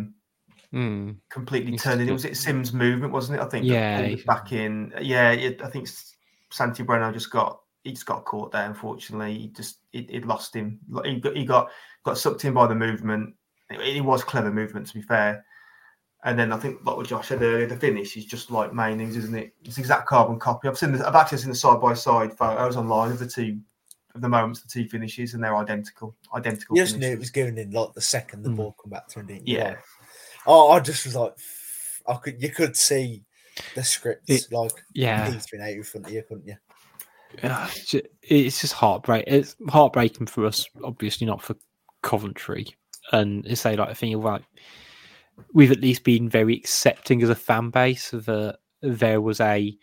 completely turned in. It was Sims' movement, wasn't it? I think that back in. Yeah, I think Santi Bueno just got caught there. Unfortunately, he lost him. He got sucked in by the movement. It was clever movement, to be fair. And then I think, like what Josh said earlier, the finish is just like Maining's, isn't it? It's the exact carbon copy. I've actually seen the side by side photos online of the moments, the two finishes, and they're identical. You just finishes. knew it was going in like the second the ball come back to him. Yeah. Like, I just was like, you could see the script like through in front of you, couldn't you? It's just heartbreaking. It's heartbreaking for us, obviously not for Coventry. And it's like I think like we've at least been very accepting as a fan base of there was a.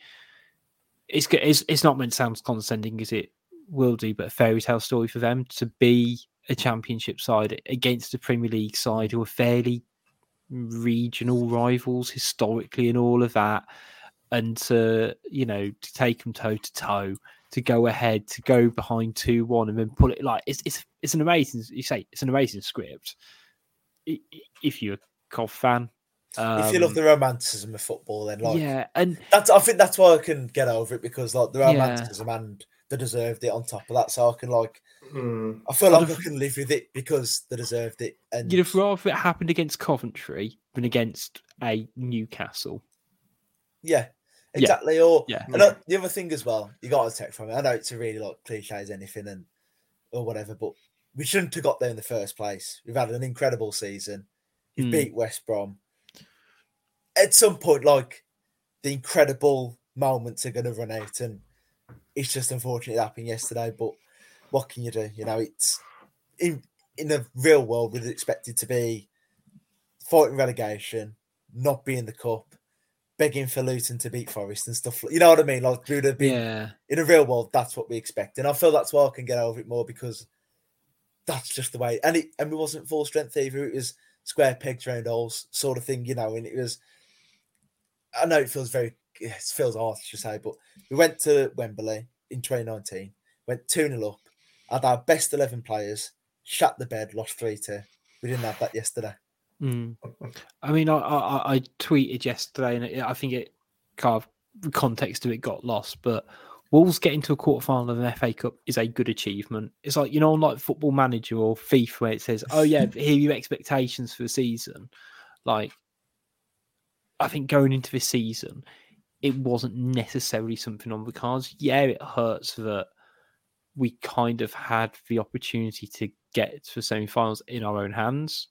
It's not meant to sound condescending as it will do, but a fairy tale story for them to be a Championship side against a Premier League side who are fairly regional rivals historically and all of that, and to take them toe to toe, to go ahead, to go behind 2-1 and then pull it like it's an amazing. You say it's an amazing script if you're a Cov fan. If you love the romanticism of football, then and I think that's why I can get over it, because like the romanticism and they deserved it on top of that, so I can I feel like I can live with it because they deserved it. And you'd have rather it happened against Coventry than against a Newcastle. Yeah, exactly. Or and the other thing as well, you got to take from it. I know it's a really like cliche as anything or whatever, but we shouldn't have got there in the first place. We've had an incredible season. We've beat West Brom. At some point, like the incredible moments are going to run out, and it's just unfortunate it happened yesterday. But what can you do? It's in the real world, we'd expect it to be fighting relegation, not be in the cup, begging for Luton to beat Forest and stuff. You know what I mean? Like we would have been in the real world. That's what we expect, and I feel that's why I can get over it more, because that's just the way. And it wasn't full strength either. It was square pegs round holes sort of thing, and it was. I know it feels harsh to say, but we went to Wembley in 2019, went 2-0 up, had our best 11 players, shut the bed, lost 3-2. We didn't have that yesterday. I mean, I tweeted yesterday, and I think it kind of the context of it got lost, but Wolves getting to a quarterfinal of an FA Cup is a good achievement. It's like, like Football Manager or FIFA, where it says, oh yeah, here are your expectations for the season. Like, I think going into this season, it wasn't necessarily something on the cards. Yeah, it hurts that we kind of had the opportunity to get to the semi-finals in our own hands.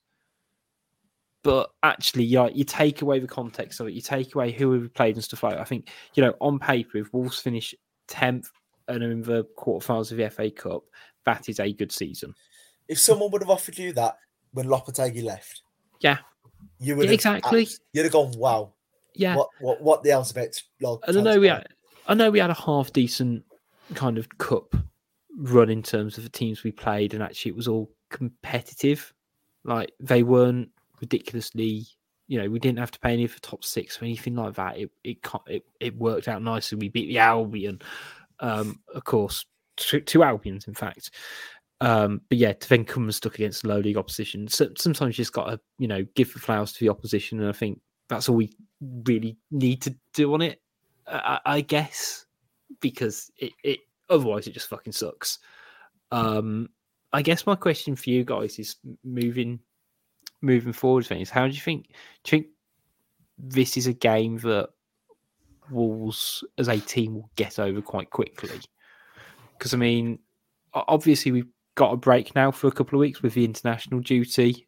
But actually, you take away the context of it, you take away who we've played and stuff like that. I think, on paper, if Wolves finish 10th and in the quarterfinals of the FA Cup, that is a good season. If someone would have offered you that when Lopetegui left, you would have exactly. You'd have gone, wow. Yeah. What the hell's about? I know we had a half decent kind of cup run in terms of the teams we played, and actually it was all competitive. Like they weren't ridiculously, we didn't have to pay any for top 6 or anything like that. It worked out nicely. We beat the Albion, of course, 2 Albions in fact. But yeah, to then come and stuck against low league opposition. So sometimes you just got to, give the flowers to the opposition, and I think that's all we really need to do on it. I guess, because it otherwise it just fucking sucks. I guess my question for you guys is moving forward things. How do you think this is a game that Wolves as a team will get over quite quickly? Because I mean, obviously we've got a break now for a couple of weeks with the international duty.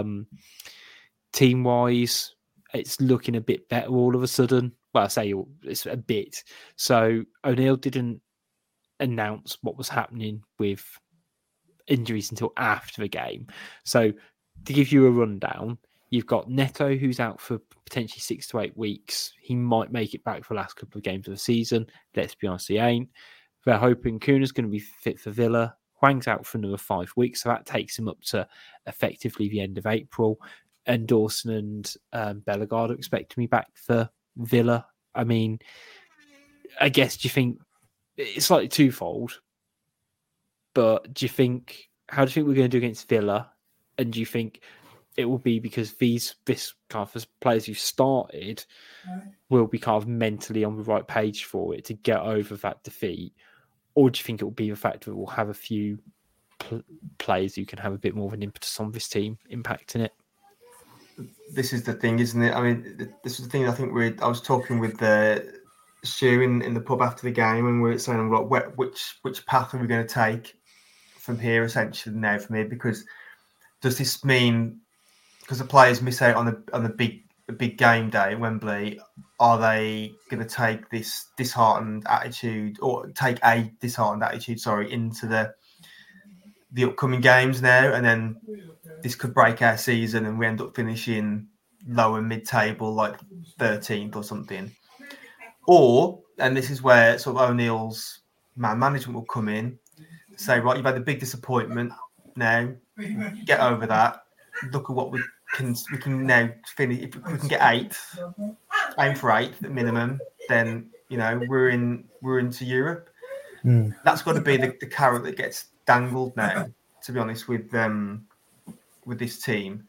Team wise, it's looking a bit better all of a sudden. Well, I say it's a bit. So O'Neill didn't announce what was happening with injuries until after the game. So to give you a rundown, you've got Neto, who's out for potentially 6 to 8 weeks. He might make it back for the last couple of games of the season. Let's be honest, he ain't. They're hoping Kuna's going to be fit for Villa. Hwang's out for another 5 weeks, so that takes him up to effectively the end of April. And Dawson and Bellegarde are expected to be back for Villa. I mean, I guess, do you think it's slightly twofold? But how do you think we're going to do against Villa? And do you think it will be because this kind of players who started will be kind of mentally on the right page for it to get over that defeat? Or do you think it will be the fact that we'll have a few players who can have a bit more of an impetus on this team impacting it? This is the thing, isn't it? I mean, this is the thing I think I was talking with Stu in the pub after the game, and we were saying, like, which path are we going to take from here, essentially, now from here? Because does this mean, because the players miss out on the big game day at Wembley, are they going to take this disheartened attitude, or take a disheartened attitude, into the upcoming games now, and then this could break our season and we end up finishing lower mid-table, like 13th or something? Or, and this is where sort of O'Neill's man management will come in, say, right, you've had a big disappointment now, get over that, look at what we can now finish. If we can get 8th, aim for 8th at minimum, then, we're into Europe. That's got to be the carrot that gets dangled now, to be honest, with this team,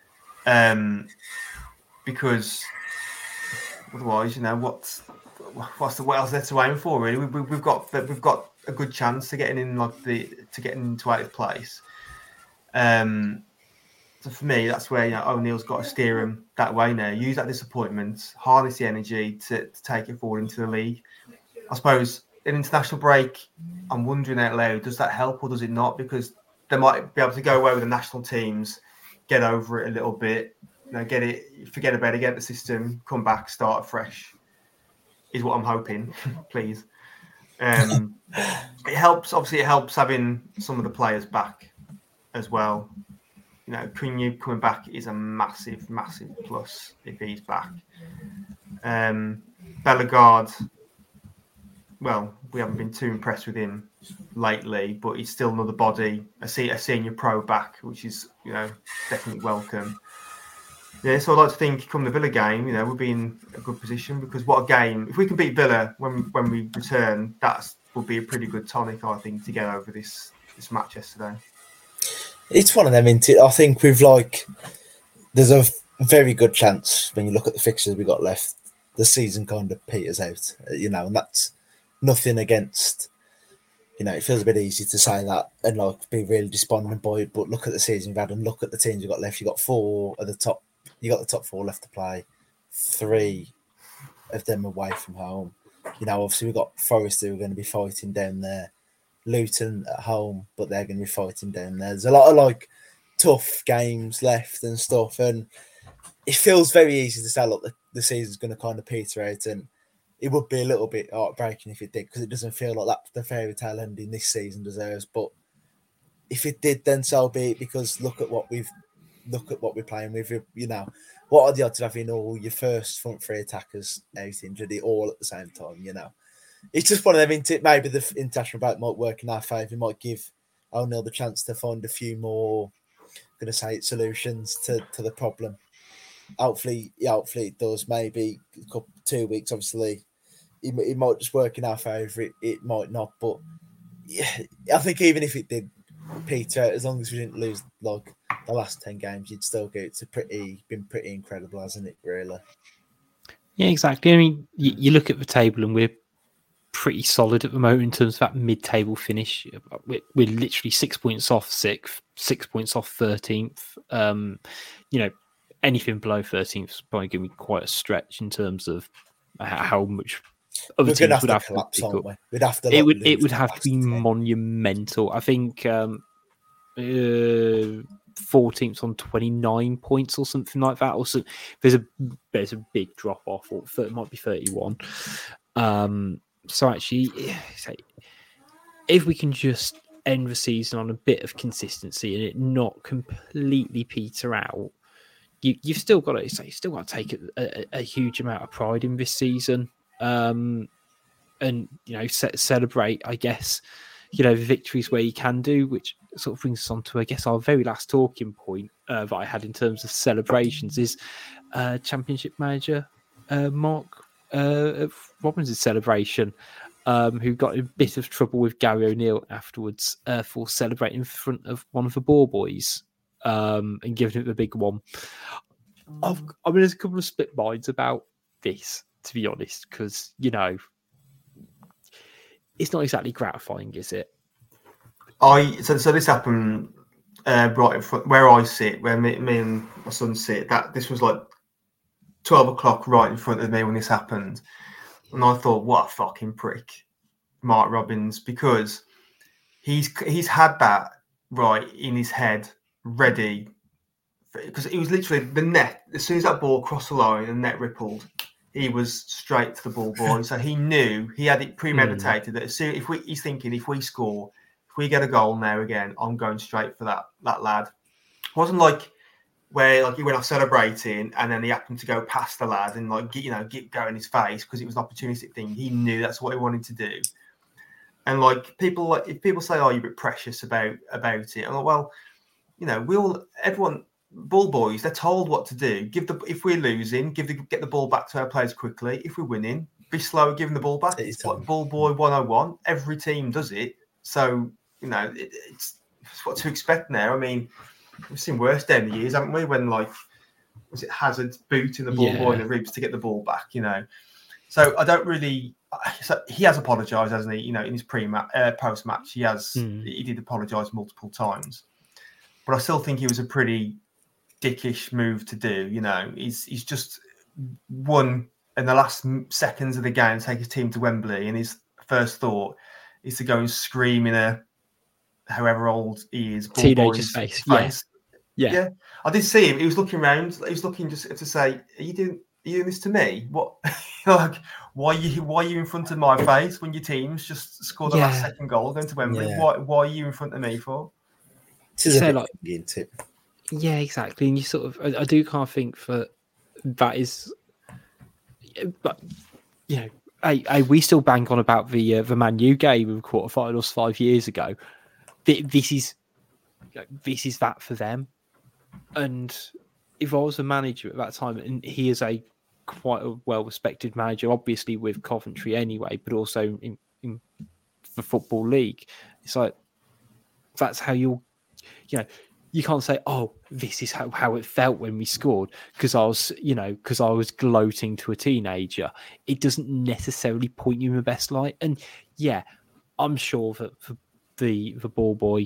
because otherwise, what else there to aim for? Really, we've got a good chance to getting in getting into 8th place. So for me, that's where O'Neill's got to steer him that way now. Use that disappointment, harness the energy to take it forward into the league. I suppose an international break, I'm wondering out loud, does that help or does it not? Because they might be able to go away with the national teams, get over it a little bit, forget about it, get the system, come back, start fresh, is what I'm hoping, please. It helps having some of the players back as well. Cunha coming back is a massive, massive plus if he's back. Bellegarde, well, we haven't been too impressed with him lately, but he's still another body, a senior pro back, which is, definitely welcome. Yeah, so I'd like to think come the Villa game, we'll be in a good position, because what a game. If we can beat Villa when we return, that will be a pretty good tonic, I think, to get over this match yesterday. It's one of them, isn't it? I think there's a very good chance when you look at the fixtures we got left, the season kind of peters out, and that's nothing against, it feels a bit easy to say that and be really despondent by it, but look at the season we've had and look at the teams you've got left. You got 4 at the top, you got the top 4 left to play, 3 of them away from home. Obviously we've got Forest who are going to be fighting down there, Luton at home, but they're going to be fighting down there. There's a lot of tough games left and stuff, and it feels very easy to say, look, the season's going to kind of peter out, and it would be a little bit heartbreaking if it did, because it doesn't feel like that the fairy tale ending this season deserves. But if it did, then so be it, because look at what we're playing with. What are the odds of having all your first front 3 attackers out injured all at the same time? It's just one of them. Maybe the international break might work in our favour. It might give O'Neill the chance to find a few more, solutions to the problem. Hopefully it does. Maybe 2 weeks, obviously, it might just work in our favour. It might not, but yeah, I think even if it did, Peter, as long as we didn't lose the last 10 games, you'd still go. It's been pretty incredible, hasn't it? Really. Yeah, exactly. I mean, you look at the table, and we're pretty solid at the moment in terms of that mid-table finish. We're literally 6 points off 6th, 6 points off 13th. Anything below 13th is probably going to be quite a stretch in terms of how much other teams would have to collapse, pick up. We'd have to. It would have to be monumental. I think 14th on 29 points or something like that. Also, there's a big drop off, or it might be 31. So actually, if we can just end the season on a bit of consistency and it not completely peter out, you've still got to take a huge amount of pride in this season, and celebrate, I guess, the victories where you can do, which sort of brings us on to, I guess, our very last talking point that I had in terms of celebrations is Championship manager Mark Robbins' celebration, who got in a bit of trouble with Gary O'Neill afterwards for celebrating in front of one of the ball boys and giving him the big one. There's a couple of split minds about this, to be honest, because, it's not exactly gratifying, is it? So this happened right in front where I sit, where me and my son sit. This was like 12 o'clock right in front of me when this happened. And I thought, what a fucking prick, Mark Robbins, because he's had that right in his head ready. Because it was literally the net. As soon as that ball crossed the line and net rippled, he was straight to the ball boy. So he knew, he had it premeditated that as soon he's thinking, if we score, if we get a goal now again, I'm going straight for that lad. It wasn't like where he went off celebrating and then he happened to go past the lad and get go in his face because it was an opportunistic thing. He knew that's what he wanted to do. And if people say, "Oh, you're a bit precious about it," I'm like, well, everyone. Ball boys, they're told what to do. If we're losing, get the ball back to our players quickly. If we're winning, be slow at giving the ball back. It's what ball boy 101. Every team does it. So, it's what to expect now. I mean, we've seen worse down the years, haven't we? When was it Hazard booting the ball boy in the ribs to get the ball back, So I don't really. So he has apologised, hasn't he? In his post match, he did apologise multiple times. But I still think it was a pretty dickish move to do. He's just won in the last seconds of the game, take his team to Wembley, and his first thought is to go and scream in a however old he is teenager's face. Yeah. I did see him. He was looking around. He was looking just to say, "Are you doing this to me? What? Why are you in front of my face when your team's just scored the last second goal going to Wembley? Yeah. Why are you in front of me for?" Yeah, exactly. And you sort of, I do kind of think that is, but we still bang on about the Man U game in quarterfinals 5 years ago. This is that for them. And if I was a manager at that time, and he is quite a well-respected manager, obviously with Coventry anyway, but also in the Football League, it's like that's how you'll. You can't say, "Oh, this is how it felt when we scored," because I was gloating to a teenager. It doesn't necessarily point you in the best light. And yeah, I'm sure that the ball boy,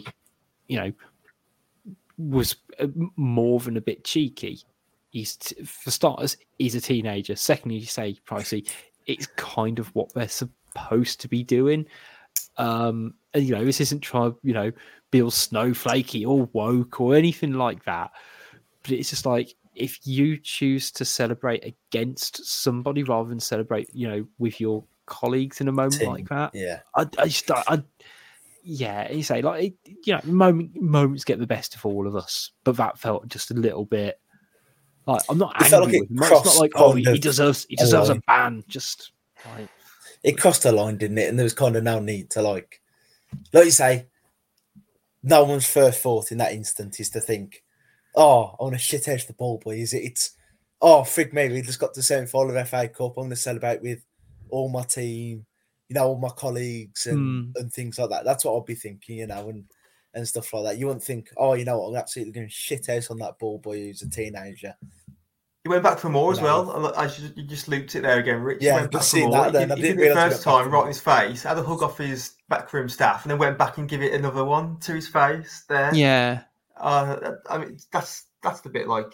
was more than a bit cheeky. For starters, he's a teenager. Secondly, you say, Pricey, it's kind of what they're supposed to be doing. This isn't trying to, be all snowflakey or woke or anything like that. But it's just if you choose to celebrate against somebody rather than celebrate, with your colleagues in a moment like that. Yeah. You say moments get the best of all of us, but that felt just a little bit I'm not angry with him. It's not he deserves a ban. Just it crossed a line, didn't it? And there was kind of no need to like you say, no one's first thought in that instant is to think, "Oh, I want to shit out the ball boy." It's frig me, we just got to semi-final of FA Cup. I'm going to celebrate with all my team, all my colleagues and things like that. That's what I'd be thinking, and stuff like that. You wouldn't think, "Oh, you know what, I'm absolutely going to shit out on that ball boy who's a teenager." He went back for more as well. You just looped it there again, Rich. Yeah, went back for more. That then. He did it the first time right in his face, had a hug off his backroom staff, and then went back and give it another one to his face there. Yeah. That's the bit I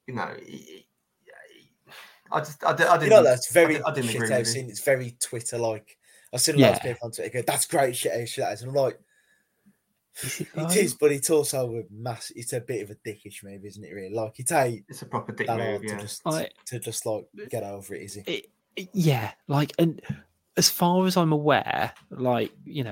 didn't. That's very I didn't agree with it. It's very Twitter-like. I've seen lots of people on Twitter go, "That's great shit out." And I'm like, it is, but it's also it's a bit of a dickish move, isn't it? Really, it's a proper dick move. Yeah, to just get over it, is it? And as far as I'm aware, I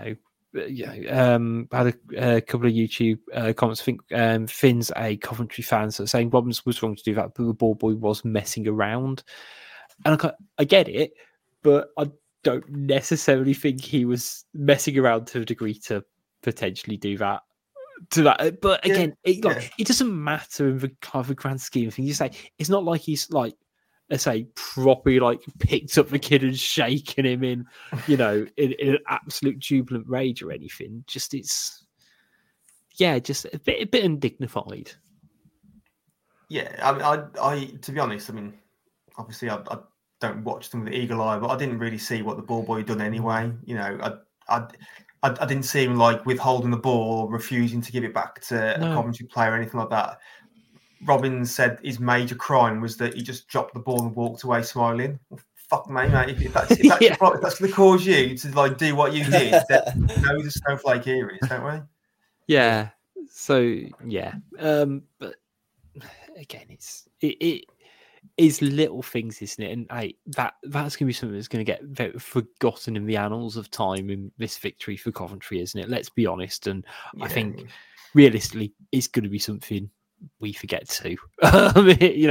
had a couple of YouTube comments. I think Finn's a Coventry fan, so saying Robbins was wrong to do that, but the ball boy was messing around, and I get it, but don't necessarily think he was messing around to a degree to potentially do that. But again, it doesn't matter in the kind of the grand scheme of things. You say it's not like he's like, let's say, properly like picked up the kid and shaken him in, in an absolute jubilant rage or anything. Just just a bit undignified. Yeah, I to be honest, I mean, obviously I don't watch them with the eagle eye, but I didn't really see what the ball boy done anyway. I didn't see him like withholding the ball or refusing to give it back to a Coventry player or anything like that. Robbins said his major crime was that he just dropped the ball and walked away smiling. Well, fuck me, mate. If that's going to cause you to like do what you did, then know the snowflake here is, don't we? Yeah. So yeah, but again, it is little things, isn't it? And that's going to be something that's going to get very forgotten in the annals of time in this victory for Coventry, isn't it? Let's be honest. And I think realistically, it's going to be something we forget too. In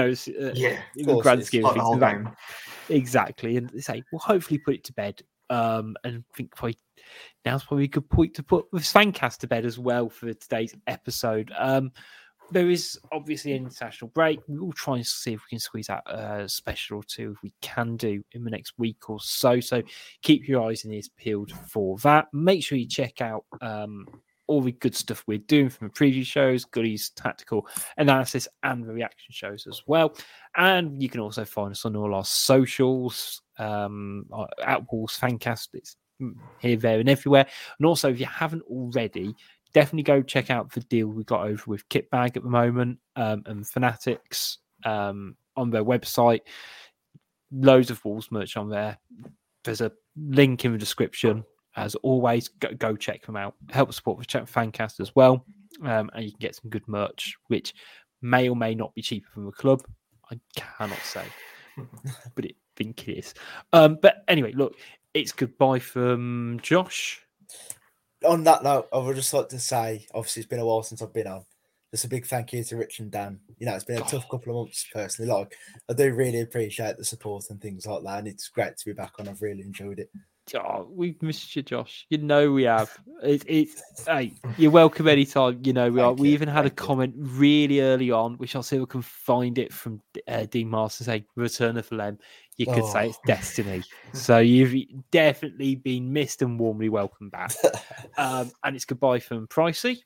the grand scheme of things. Exactly. And say, we'll hopefully put it to bed. And I think now's probably a good point to put with Fancast to bed as well for today's episode. There is obviously an international break. We will try and see if we can squeeze out a special or two if we can do in the next week or so. So keep your eyes and ears peeled for that. Make sure you check out all the good stuff we're doing from the preview shows, goodies, tactical analysis, and the reaction shows as well. And you can also find us on all our socials, Outballs, Fancast. It's here, there, and everywhere. And also, if you haven't already, definitely go check out the deal we got over with Kitbag at the moment and Fanatics on their website. Loads of Wolves merch on there. There's a link in the description. As always, go check them out. Help support the Fancast as well. And you can get some good merch, which may or may not be cheaper from the club. I cannot say, but I think it is. But anyway, look, it's goodbye from Josh. On that note, I would just like to say, obviously, it's been a while since I've been on. Just a big thank you to Rich and Dan. It's been a tough couple of months personally. Like, I do really appreciate the support and things like that. And it's great to be back on. I've really enjoyed it. Oh, we've missed you, Josh. We have. Hey, you're welcome anytime. We are. We even had a comment really early on, which I'll see if I can find it from Dean Marston saying "Return of Lem." You could say it's destiny. So you've definitely been missed and warmly welcome back. And it's goodbye from Pricey.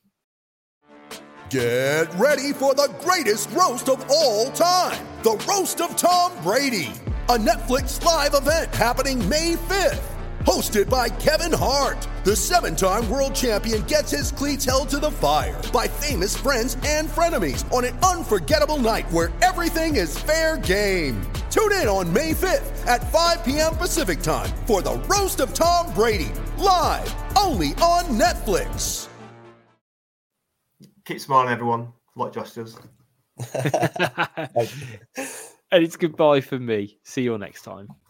Get ready for the greatest roast of all time, the Roast of Tom Brady, a Netflix live event happening May 5th. Hosted by Kevin Hart, the 7-time world champion gets his cleats held to the fire by famous friends and frenemies on an unforgettable night where everything is fair game. Tune in on May 5th at 5 p.m. Pacific time for the Roast of Tom Brady, live only on Netflix. Keep smiling, everyone, like Josh does. And it's goodbye from me. See you all next time.